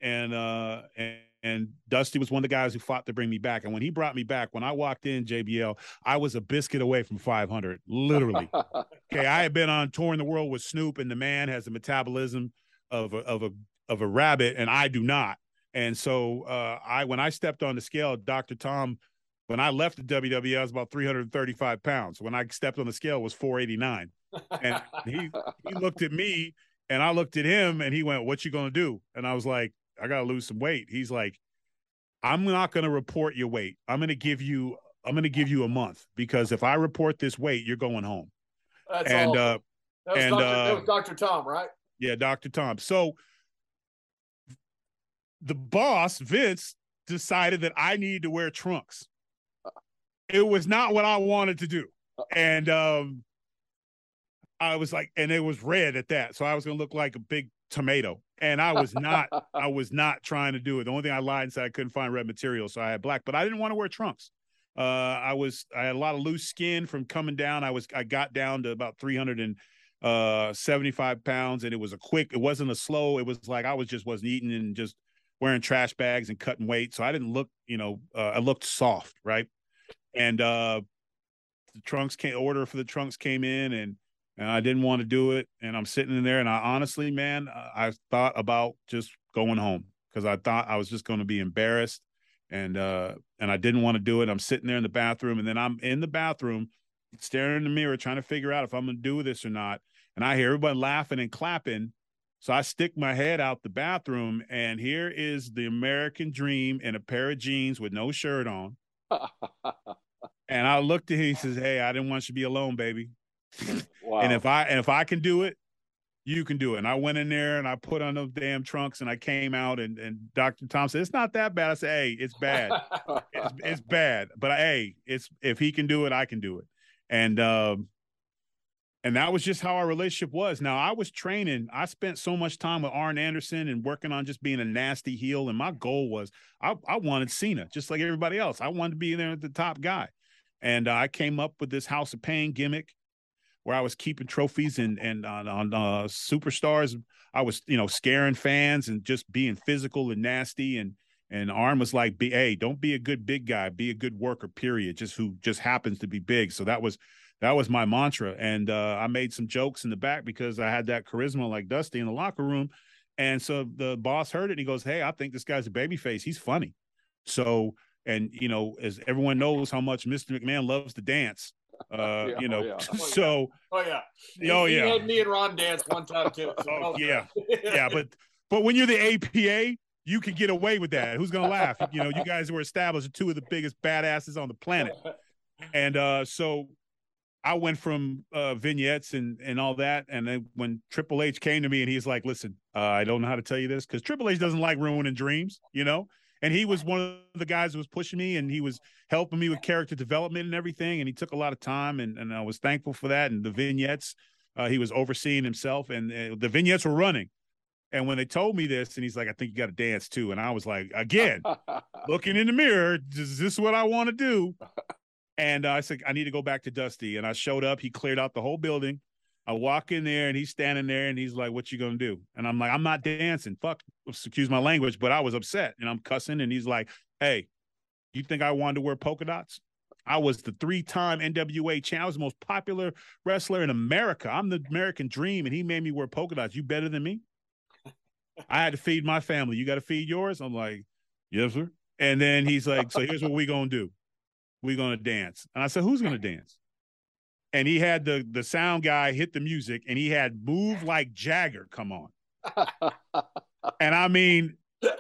and Dusty was one of the guys who fought to bring me back. And when he brought me back, when I walked in, JBL, I was a biscuit away from 500, literally. Okay, I had been on touring the world with Snoop, and the man has the metabolism of a rabbit, and I do not. And so when I stepped on the scale, Dr. Tom, when I left the WWE, I was about 335 pounds. When I stepped on the scale, it was 489. And he looked at me, and I looked at him, and he went, "What you gonna do?" And I was like, "I gotta lose some weight." He's like, "I'm not gonna report your weight. I'm gonna give you a month, because if I report this weight, you're going home." That's awesome. That was Dr. Tom, right? Yeah, Dr. Tom. So the boss, Vince, decided that I needed to wear trunks. It was not what I wanted to do. And I was like, and it was red at that. So I was going to look like a big tomato. And I was not trying to do it. The only thing I lied and said I couldn't find red material, so I had black, but I didn't want to wear trunks. I had a lot of loose skin from coming down. I got down to about 375 pounds, and it wasn't a slow. It was like I wasn't eating and just wearing trash bags and cutting weight. So I didn't look, I looked soft. Right. And the order for the trunks came in, and I didn't want to do it. And I'm sitting in there, and I honestly, man, I thought about just going home, because I thought I was just going to be embarrassed, and I didn't want to do it. I'm sitting there in the bathroom, and then I'm in the bathroom staring in the mirror, trying to figure out if I'm going to do this or not. And I hear everybody laughing and clapping. So I stick my head out the bathroom, and here is the American Dream in a pair of jeans with no shirt on. And I looked at him, he says, "Hey, I didn't want you to be alone, baby." Wow. And if I can do it, you can do it. And I went in there and I put on those damn trunks, and I came out, and Dr. Tom said, "It's not that bad." I said, "Hey, it's bad. It's bad. But hey, if he can do it, I can do it." And that was just how our relationship was. Now, I was training. I spent so much time with Arn Anderson and working on just being a nasty heel. And my goal was I wanted Cena, just like everybody else. I wanted to be there at the top guy. And I came up with this House of Pain gimmick where I was keeping trophies and on Superstars. I was, scaring fans and just being physical and nasty. And Arn was like, "Hey, don't be a good big guy. Be a good worker, period. Who just happens to be big." So that was my mantra. And I made some jokes in the back because I had that charisma like Dusty in the locker room. And so the boss heard it, and he goes, "Hey, I think this guy's a babyface. He's funny." So, and, as everyone knows how much Mr. McMahon loves to dance, so. Oh, yeah. He had me and Ron dance one time, too. So yeah. Yeah. But when you're the APA, you can get away with that. Who's going to laugh? You guys were established as two of the biggest badasses on the planet. And so I went from vignettes and all that. And then when Triple H came to me and he's like, "Listen, I don't know how to tell you this," because Triple H doesn't like ruining dreams, And he was one of the guys who was pushing me, and he was helping me with character development and everything. And he took a lot of time, and I was thankful for that. And the vignettes, he was overseeing himself, and the vignettes were running. And when they told me this, and he's like, "I think you got to dance too." And I was like, again, looking in the mirror, is this what I want to do? And I said, "I need to go back to Dusty." And I showed up. He cleared out the whole building. I walk in there, and he's standing there, and he's like, "What you gonna do?" And I'm like, "I'm not dancing. Fuck, excuse my language," but I was upset, and I'm cussing. And he's like, "Hey, you think I wanted to wear polka dots? I was the 3-time NWA champ. I was the most popular wrestler in America. I'm the American Dream, and he made me wear polka dots. You better than me?" I had to feed my family. You got to feed yours? I'm like, "Yes, sir." And then he's like, "So here's what we gonna do. We're gonna dance." And I said, "Who's gonna dance?" And he had the sound guy hit the music, and he had "Move Like Jagger" come on. And I mean,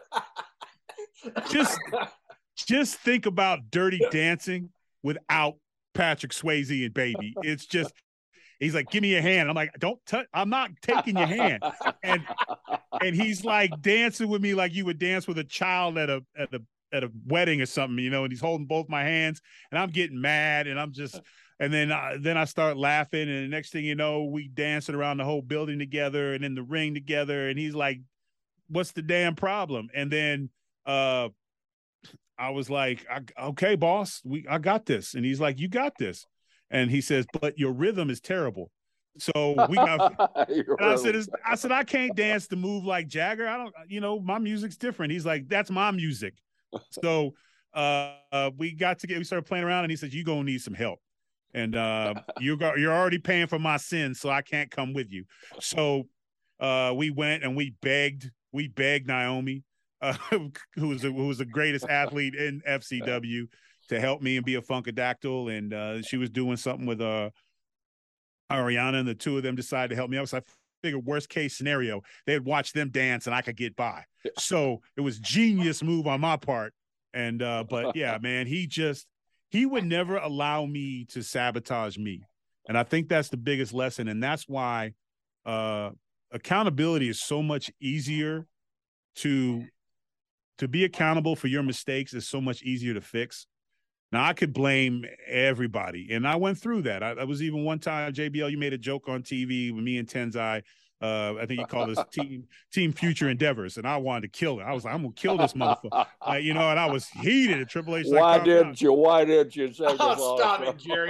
just think about Dirty Dancing without Patrick Swayze and Baby. It's just, he's like, "Give me your hand." I'm like, "Don't touch. I'm not taking your hand." And he's like dancing with me like you would dance with a child at a wedding or something, and he's holding both my hands, and I'm getting mad, and I'm just. And then I start laughing, and the next thing you know, we dancing around the whole building together and in the ring together. And he's like, "What's the damn problem?" And then I was like, okay, boss, I got this. And he's like, you got this. And he says, but your rhythm is terrible. So we got, and I said, I can't dance the move like Jagger. I don't, my music's different. He's like, that's my music. So we started playing around, and he said, you're going to need some help. And you're already paying for my sins, so I can't come with you. So we went and we begged Naomi, who was the greatest athlete in FCW, to help me and be a Funkadactyl. And she was doing something with Ariana, and the two of them decided to help me out. So I figured worst case scenario, they'd watch them dance and I could get by. So it was genius move on my part. And but yeah, man, he would never allow me to sabotage me. And I think that's the biggest lesson. And that's why accountability is so much easier to be accountable for your mistakes is so much easier to fix. Now, I could blame everybody, and I went through that. I was even one time, JBL, you made a joke on TV with me and Tenzai. I think you called us Team Future Endeavors, and I wanted to kill it. I was like, I'm going to kill this motherfucker. And I was heated at Triple H. Why didn't you say stop it, Jerry.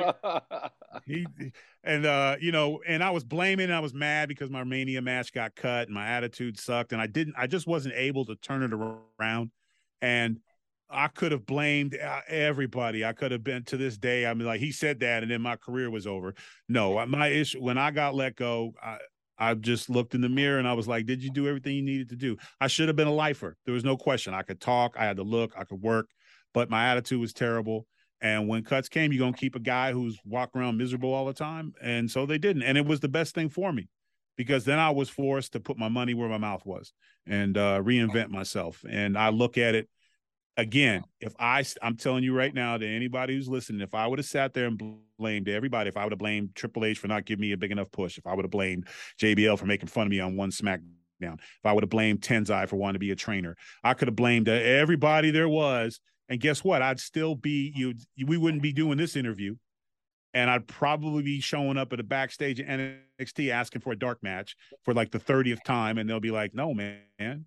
And I was blaming, and I was mad because my Mania match got cut and my attitude sucked, and I just wasn't able to turn it around. And I could have blamed everybody. I could have been, to this day, I mean, like, he said that, and then my career was over. No, my issue, when I got let go, I just looked in the mirror and I was like, did you do everything you needed to do? I should have been a lifer. There was no question. I could talk, I had to look, I could work, but my attitude was terrible. And when cuts came, you're going to keep a guy who's walking around miserable all the time. And so they didn't. And it was the best thing for me, because then I was forced to put my money where my mouth was and reinvent myself. And I look at it, again, I'm telling you right now, to anybody who's listening, if I would have sat there and blamed everybody, if I would have blamed Triple H for not giving me a big enough push, if I would have blamed JBL for making fun of me on one SmackDown, if I would have blamed Tenzai for wanting to be a trainer, I could have blamed everybody there was. And guess what? I'd still be we wouldn't be doing this interview. And I'd probably be showing up at a backstage at NXT asking for a dark match for like the 30th time. And they'll be like, no, man,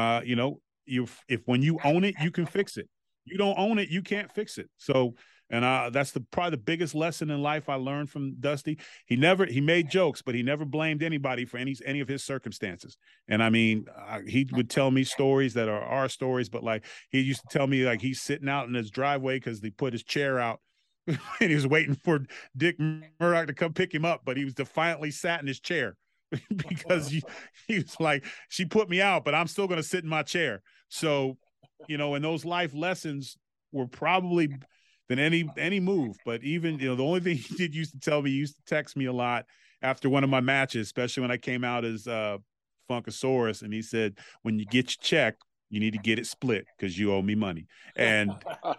if when you own it, you can fix it. You don't own it, you can't fix it. So, and that's probably the biggest lesson in life I learned from Dusty. He made jokes, but he never blamed anybody for any of his circumstances. And I mean, he would tell me stories that are our stories, but like, he used to tell me, like, he's sitting out in his driveway because they put his chair out and he was waiting for Dick Murdoch to come pick him up, but he was defiantly sat in his chair because he was like, she put me out, but I'm still going to sit in my chair. So, and those life lessons were probably than any move. But even, the only thing he used to tell me, he used to text me a lot after one of my matches, especially when I came out as Funkasaurus. And he said, when you get your check, you need to get it split because you owe me money. And,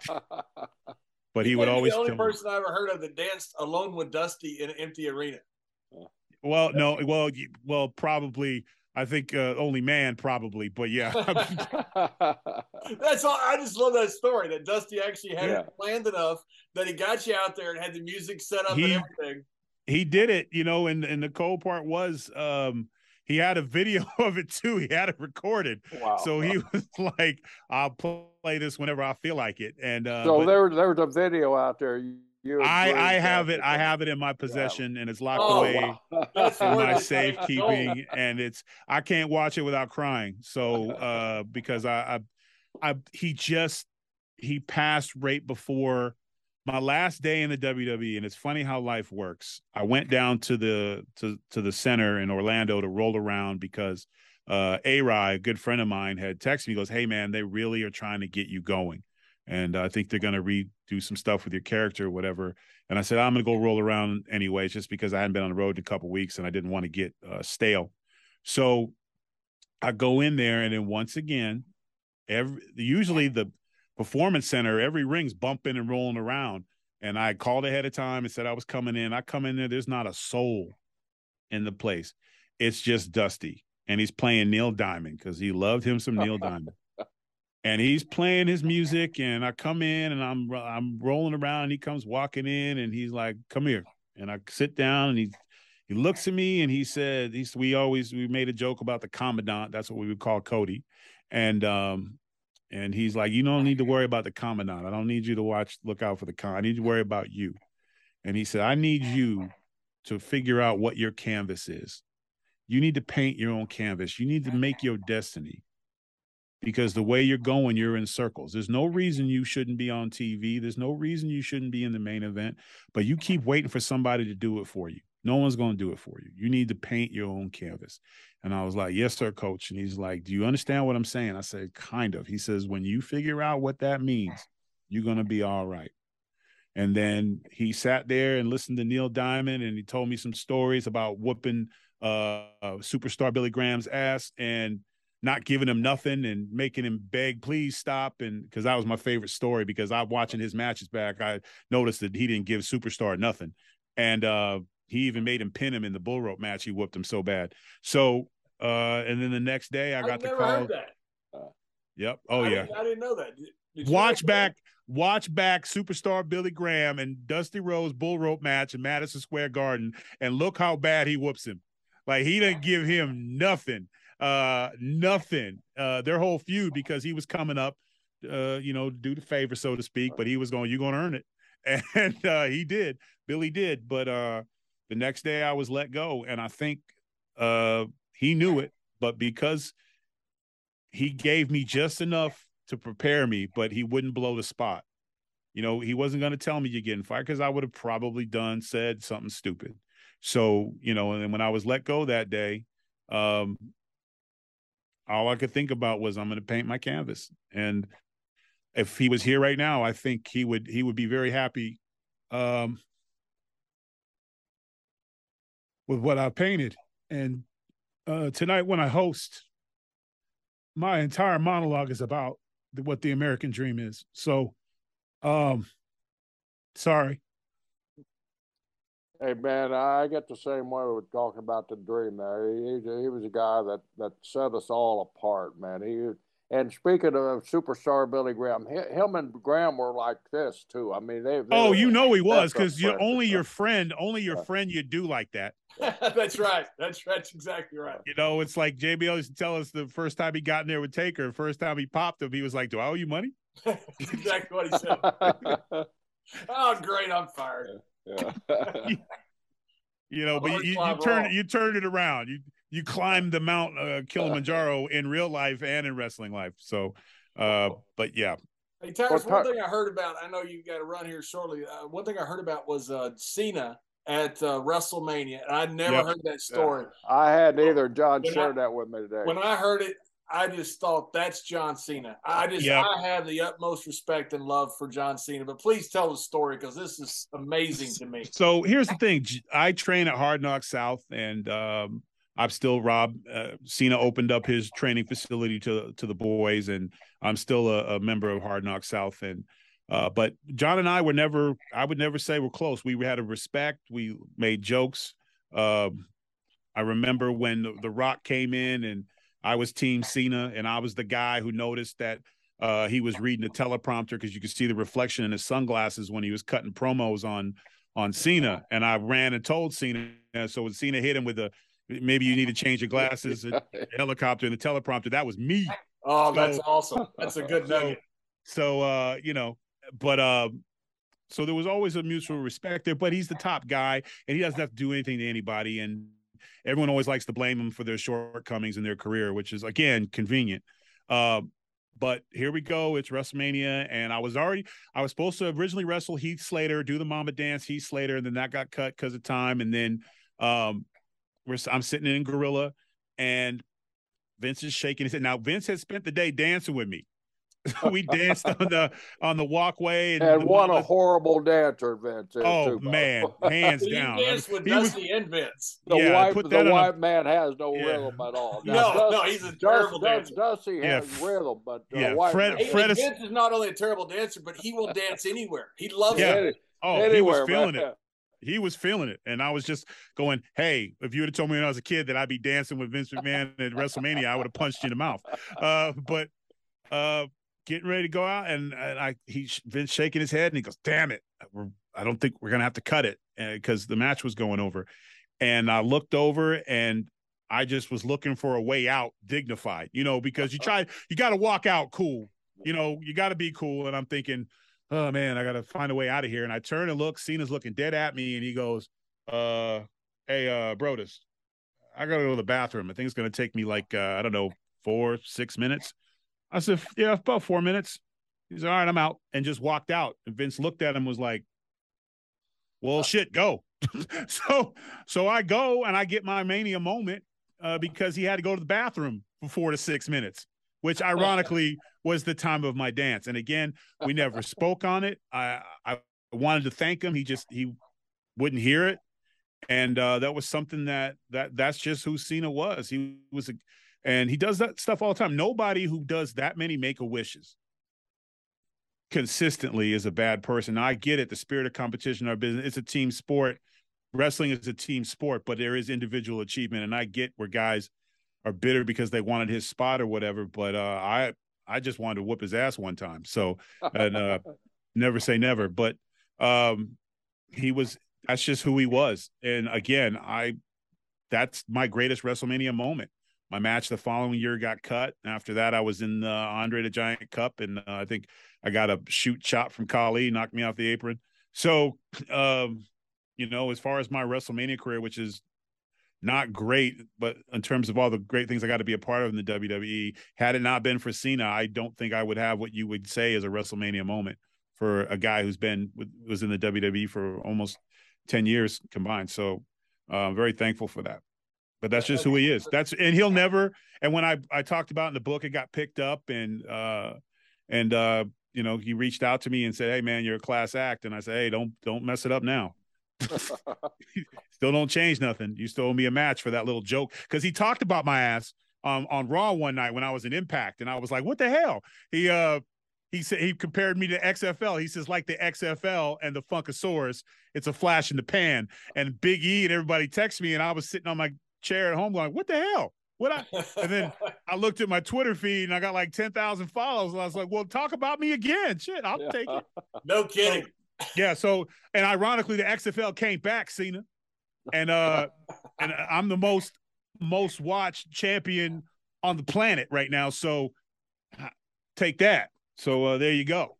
but he would always. The only person I ever heard of that danced alone with Dusty in an empty arena. Well, no, well, probably. I think only man probably, but yeah. That's all. I just love that story that Dusty actually had it planned enough that he got you out there and had the music set up and everything. He did it, and the cool part was he had a video of it too. He had it recorded. Wow. So he was like, I'll play this whenever I feel like it. And so there was a video out there. I have it. I have it in my possession, and it's locked away in my safekeeping. And I can't watch it without crying. So because he passed right before my last day in the WWE. And it's funny how life works. I went down to the center in Orlando to roll around because A-Rye, a good friend of mine, had texted me. He goes, hey man, they really are trying to get you going. And I think they're going to redo some stuff with your character or whatever. And I said, I'm going to go roll around anyways, just because I hadn't been on the road in a couple of weeks and I didn't want to get stale. So I go in there, and then once again, usually the Performance Center, every ring's bumping and rolling around. And I called ahead of time and said I was coming in. I come in there, there's not a soul in the place. It's just Dusty. And he's playing Neil Diamond because he loved him some Neil Diamond. And he's playing his music, and I come in, and I'm rolling around, and he comes walking in, and he's like, come here. And I sit down, and he looks at me, and he said, we made a joke about the Commandant. That's what we would call Cody. And And he's like, you don't need to worry about the commandant. I don't need you to look out for the con. I need you to worry about you. And he said, I need you to figure out what your canvas is. You need to paint your own canvas. You need to make your destiny, because the way you're going, you're in circles. There's no reason you shouldn't be on TV. There's no reason you shouldn't be in the main event, but you keep waiting for somebody to do it for you. No one's going to do it for you. You need to paint your own canvas. And I was like, yes, sir, coach. And he's like, do you understand what I'm saying? I said, kind of. He says, when you figure out what that means, you're going to be all right. And then he sat there and listened to Neil Diamond, and he told me some stories about whooping superstar Billy Graham's ass and not giving him nothing and making him beg, please stop. And because that was my favorite story, because I'm watching his matches back, I noticed that he didn't give Superstar nothing. And he even made him pin him in the bull rope match. He whooped him so bad. So, and then the next day I got the call. Heard that. Yep. Oh, yeah. I didn't know that. Watch back Superstar Billy Graham and Dusty Rhodes bull rope match in Madison Square Garden, and look how bad he whoops him. Like, he didn't give him nothing. Nothing. Their whole feud, because he was coming up, do the favor, so to speak, but he was going, you're going to earn it. And he did. Billy did. But the next day I was let go, and I think he knew it, but because he gave me just enough to prepare me, but he wouldn't blow the spot. He wasn't going to tell me you're getting fired, because I would have probably said something stupid. So, and then when I was let go that day, all I could think about was, I'm going to paint my canvas. And if he was here right now, I think he would be very happy with what I painted. And tonight when I host, my entire monologue is about what the American dream is. So, sorry. Hey, man, I get the same way with talking about the dream there. He was a guy that set us all apart, man. And speaking of Superstar Billy Graham, him and Graham were like this, too. I mean, they he was, because only your friend you do like that. That's right. That's exactly right. It's like JBL used to tell us the first time he got in there with Taker, the first time he popped him, he was like, do I owe you money? That's exactly what he said. Oh, great, I'm fired. Yeah. But you turned it around. You climbed the Mount Kilimanjaro in real life and in wrestling life. So, but yeah. Hey, Tyrus, one thing I heard about, I know you got to run here shortly. One thing I heard about was Cena at WrestleMania. And I'd never heard that story. Yeah. I hadn't either. John shared that with me today. When I heard it, I just thought, that's John Cena. I have the utmost respect and love for John Cena. But please tell the story, because this is amazing to me. So here's the thing. I train at Hard Knock South, and I'm still Rob. Cena opened up his training facility to the boys, and I'm still a member of Hard Knock South. And but John and I I would never say we're close. We had a respect. We made jokes. I remember when the Rock came in, and I was Team Cena, and I was the guy who noticed that he was reading the teleprompter, because you could see the reflection in his sunglasses when he was cutting promos on Cena. And I ran and told Cena. So when Cena hit him with maybe you need to change your glasses, a helicopter, and the teleprompter, that was me. Oh, that's awesome. That's a good nugget. So so there was always a mutual respect there, but he's the top guy, and he doesn't have to do anything to anybody. And everyone always likes to blame him for their shortcomings in their career, which is, again, convenient. But here we go. It's WrestleMania, and I was supposed to originally wrestle Heath Slater, do the Mama Dance Heath Slater, and then that got cut because of time. And then I'm sitting in Gorilla, and Vince is shaking his head. Now, Vince had spent the day dancing with me. We danced on the walkway, and what a horrible dancer, Vince. Man, hands down. He danced with Dusty and Vince. The white man has no rhythm at all. No, he's a terrible dancer. Dusty has rhythm, but Fred Vince is not only a terrible dancer, but he will dance anywhere. He loves it. He was feeling it. He was feeling it. And I was just going, hey, if you would have told me when I was a kid that I'd be dancing with Vince McMahon at WrestleMania, I would have punched you in the mouth. But getting ready to go out, and Vince shaking his head, and he goes, damn it, I don't think we're going to have to cut it, because the match was going over. And I looked over, and I just was looking for a way out, dignified, because you got to walk out cool. you got to be cool. And I'm thinking, oh man, I got to find a way out of here. And I turn and look, Cena's looking dead at me. And he goes, hey, Brodus, I got to go to the bathroom. I think it's going to take me like, I don't know, 4-6 minutes. I said, yeah, about 4 minutes. He's all right, I'm out. And just walked out. And Vince looked at him, was like, well, shit, go. So I go and I get my Mania moment because he had to go to the bathroom for 4 to 6 minutes, which ironically was the time of my dance. And again, we never spoke on it. I wanted to thank him. He wouldn't hear it. And that was something that's just who Cena was. He was and he does that stuff all the time. Nobody who does that many Make-A-Wishes consistently is a bad person. Now, I get it. The spirit of competition, our business, it's a team sport. Wrestling is a team sport, but there is individual achievement. And I get where guys are bitter because they wanted his spot or whatever. But I just wanted to whoop his ass one time. So, and never say never. But that's just who he was. And again, that's my greatest WrestleMania moment. My match the following year got cut. After that, I was in the Andre the Giant Cup, and I think I got a shoot shot from Khali, knocked me off the apron. So, as far as my WrestleMania career, which is not great, but in terms of all the great things I got to be a part of in the WWE, had it not been for Cena, I don't think I would have what you would say is a WrestleMania moment for a guy who's was in the WWE for almost 10 years combined. So I'm very thankful for that. But that's just who he is. And he'll never. And when I talked about in the book, it got picked up, and he reached out to me and said, "Hey man, you're a class act." And I said, "Hey, don't mess it up now." Still don't change nothing. You still owe me a match for that little joke, because he talked about my ass on Raw one night when I was in Impact, and I was like, "What the hell?" He said, he compared me to XFL. He says, like the XFL and the Funkasaurus, it's a flash in the pan. And Big E and everybody texted me, and I was sitting on my chair at home going, what the hell? And then I looked at my Twitter feed and I got like 10,000 follows. And I was like, well, talk about me again. Shit, I'll take it. No kidding. So, and ironically, the XFL came back, Cena. And I'm the most watched champion on the planet right now. So take that. So there you go.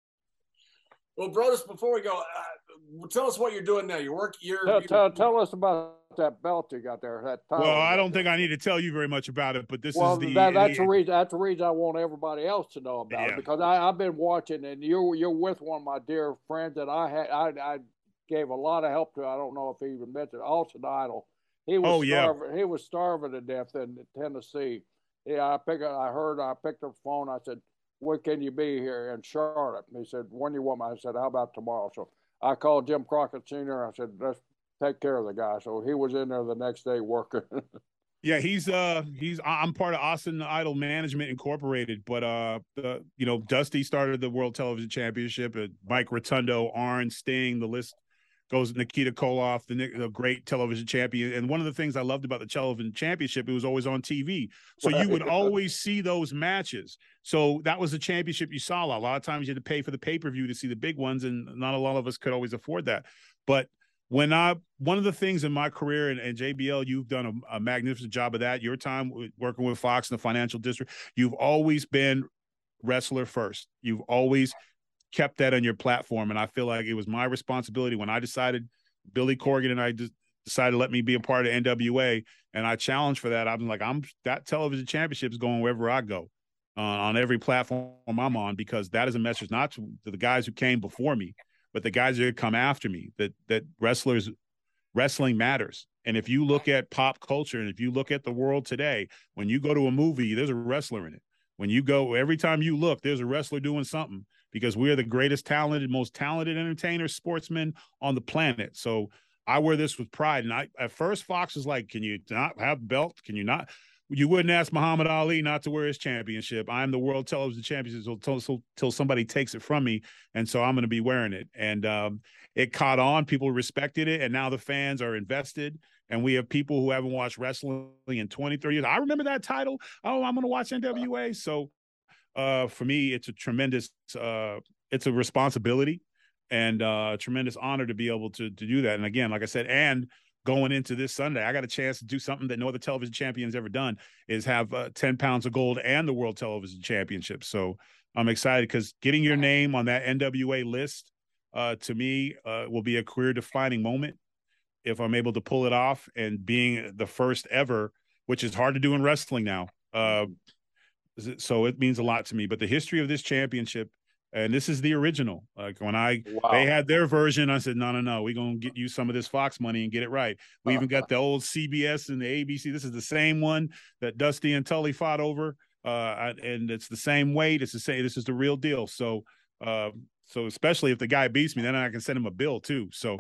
Well, Brodus, before we go, tell us what you're doing now. Tell us about that belt you got there. Well, I don't think I need to tell you very much about it, but that's the reason I want everybody else to know about it, because I've been watching, and you're with one of my dear friends that I gave a lot of help to. I don't know if he even mentioned Austin Idol. He was starving to death in Tennessee. Yeah, I picked up the phone. I said, "When can you be here in Charlotte?" And he said, "When you want me?" I said, "How about tomorrow?" So I called Jim Crockett Sr. I said, "Let's take care of the guy." So he was in there the next day working. Yeah, I'm part of Austin Idol Management Incorporated, but Dusty started the World Television Championship. Mike Rotundo, Arn, Sting, the list goes. Nikita Koloff, the great television champion. And one of the things I loved about the television championship, it was always on TV, so you would always see those matches. So that was a championship you saw a lot. A lot of times you had to pay for the pay-per-view to see the big ones, and not a lot of us could always afford that. But one of the things in my career, and JBL, you've done a magnificent job of that. Your time working with Fox in the financial district, you've always been wrestler first. You've always kept that on your platform. And I feel like it was my responsibility when I decided, Billy Corgan and I decided to let me be a part of NWA, and I challenged for that. I'm like, that television championship is going wherever I go, on every platform I'm on, because that is a message not to the guys who came before me, but the guys that come after me, that wrestling matters. And if you look at pop culture, and if you look at the world today, when you go to a movie, there's a wrestler in it. When you go, every time you look, there's a wrestler doing something, because we are the greatest most talented entertainers, sportsmen on the planet. So I wear this with pride. And at first Fox was like, can you not have the belt? Can you not? You wouldn't ask Muhammad Ali not to wear his championship. I'm the world television champion until somebody takes it from me. And so I'm going to be wearing it. And it caught on. People respected it. And now the fans are invested. And we have people who haven't watched wrestling in 20, 30 years. I remember that title. Oh, I'm going to watch NWA. So for me, it's a tremendous, it's a responsibility and a tremendous honor to be able to do that. And again, like I said, and going into this Sunday, I got a chance to do something that no other television champion's ever done, is have 10 pounds of gold and the World Television Championship. So I'm excited because getting your name on that NWA list to me will be a career-defining moment if I'm able to pull it off, and being the first ever, which is hard to do in wrestling now. So it means a lot to me. But the history of this championship, and this is the original. Like when they had their version, I said, no, we're going to get you some of this Fox money and get it right. We even got the old CBS and the ABC. This is the same one that Dusty and Tully fought over. And it's the same weight. It's the same. This is the real deal. So especially if the guy beats me, then I can send him a bill too. So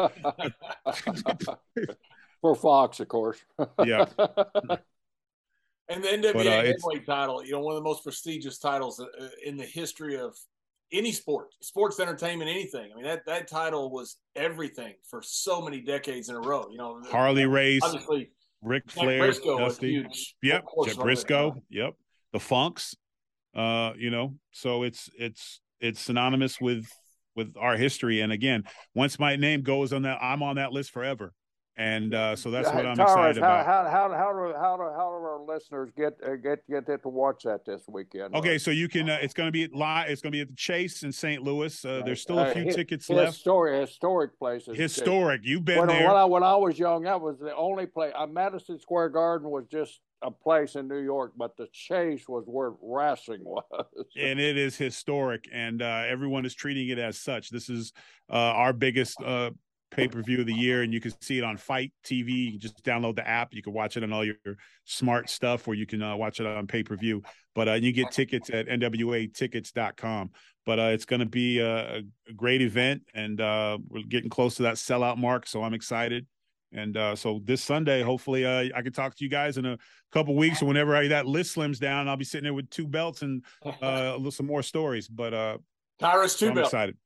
for Fox, of course. Yeah. And the NWA heavyweight title, one of the most prestigious titles in the history of any sports entertainment, anything. I mean, that title was everything for so many decades in a row. Harley Race, obviously, Ric Flair, Briscoe was Dusty. huge. Yep, Jeff Briscoe. Yep, the Funks. So it's synonymous with our history. And again, once my name goes on that, I'm on that list forever. And so that's what I'm excited about. How do our listeners get to watch that this weekend? Okay, so you can. It's going to be live. It's going to be at the Chase in St. Louis. There's still a few tickets left. Historic places. Historic. You've been there. When I was young, that was the only place. Madison Square Garden was just a place in New York, but the Chase was where wrestling was. And it is historic, and everyone is treating it as such. This is our biggest pay-per-view of the year, and you can see it on Fight TV. You can just download the app. You can watch it on all your smart stuff, or you can watch it on pay-per-view. But you get tickets at nwatickets.com. But it's going to be a great event, and we're getting close to that sellout mark, so I'm excited. And so this Sunday, hopefully I can talk to you guys in a couple weeks, or whenever that list slims down, I'll be sitting there with 2 belts and some more stories. But Tyrus 2 I'm belt. excited.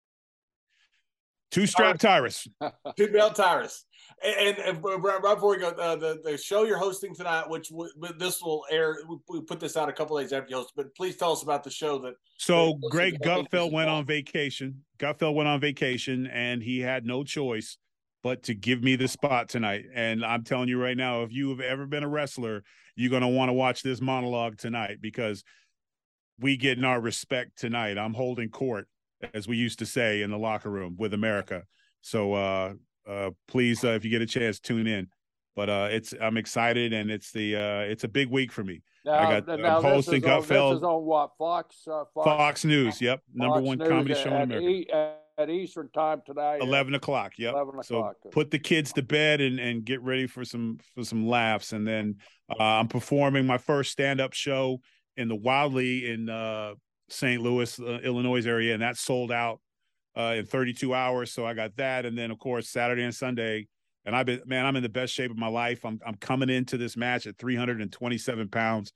2-strap Tyrus. 2-belt Tyrus. And right before we go, the show you're hosting tonight, which this will air, we put this out a couple days after you host, but please tell us about the show that. So Greg Gutfeld went on vacation. And he had no choice but to give me the spot tonight. And I'm telling you right now, if you have ever been a wrestler, you're going to want to watch this monologue tonight, because we getting our respect tonight. I'm holding court, as we used to say in the locker room with America. So please, if you get a chance, tune in. But I'm excited, and it's a big week for me. I'm hosting Gutfeld. This is on what, Fox News? Yep, number one comedy show in America. At Eastern time tonight. 11 o'clock. Yep. 11 o'clock. So put the kids to bed and get ready for some laughs. And then I'm performing my first stand-up show in the Wildly in St. Louis, Illinois area, and that sold out in 32 hours. So I got that, and then of course Saturday and Sunday. And I'm in the best shape of my life. I'm coming into this match at 327 pounds.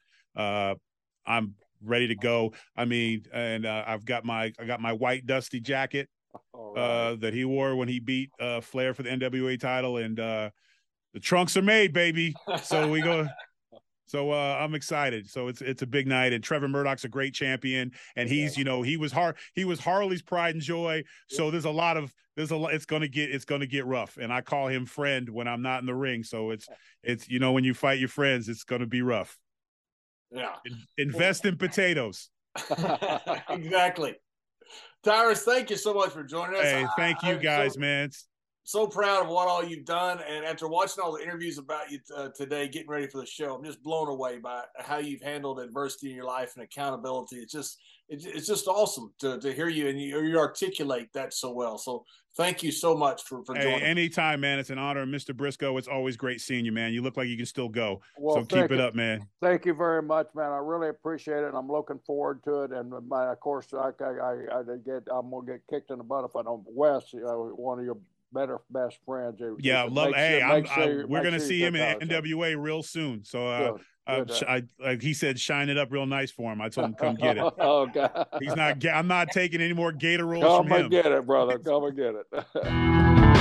I'm ready to go. I mean, and I got my white Dusty jacket that he wore when he beat Flair for the NWA title, and the trunks are made, baby. So we go. So I'm excited. So it's a big night, and Trevor Murdoch's a great champion, and he's he was Harley's pride and joy. So there's a lot. It's gonna get rough, and I call him friend when I'm not in the ring. So it's when you fight your friends, it's gonna be rough. Yeah. Invest in potatoes. Exactly. Tyrus, thank you so much for joining us. Hey, thank you guys, man. So proud of what all you've done, and after watching all the interviews about you today, getting ready for the show, I'm just blown away by how you've handled adversity in your life and accountability. It's just awesome to hear you, and you articulate that so well. So thank you so much for joining. Anytime, man. It's an honor. Mr. Briscoe, it's always great seeing you, man. You look like you can still go. Well, so keep it up, man. Thank you very much, man. I really appreciate it, and I'm looking forward to it. And of course, I'm gonna get kicked in the butt if I don't. Wes, one of your best friends. Yeah, we're gonna see him in NWA real soon. So he said shine it up real nice for him. I told him come get it. Oh God, I'm not taking any more Gator rolls from him. Come and get it, brother. Come and get it.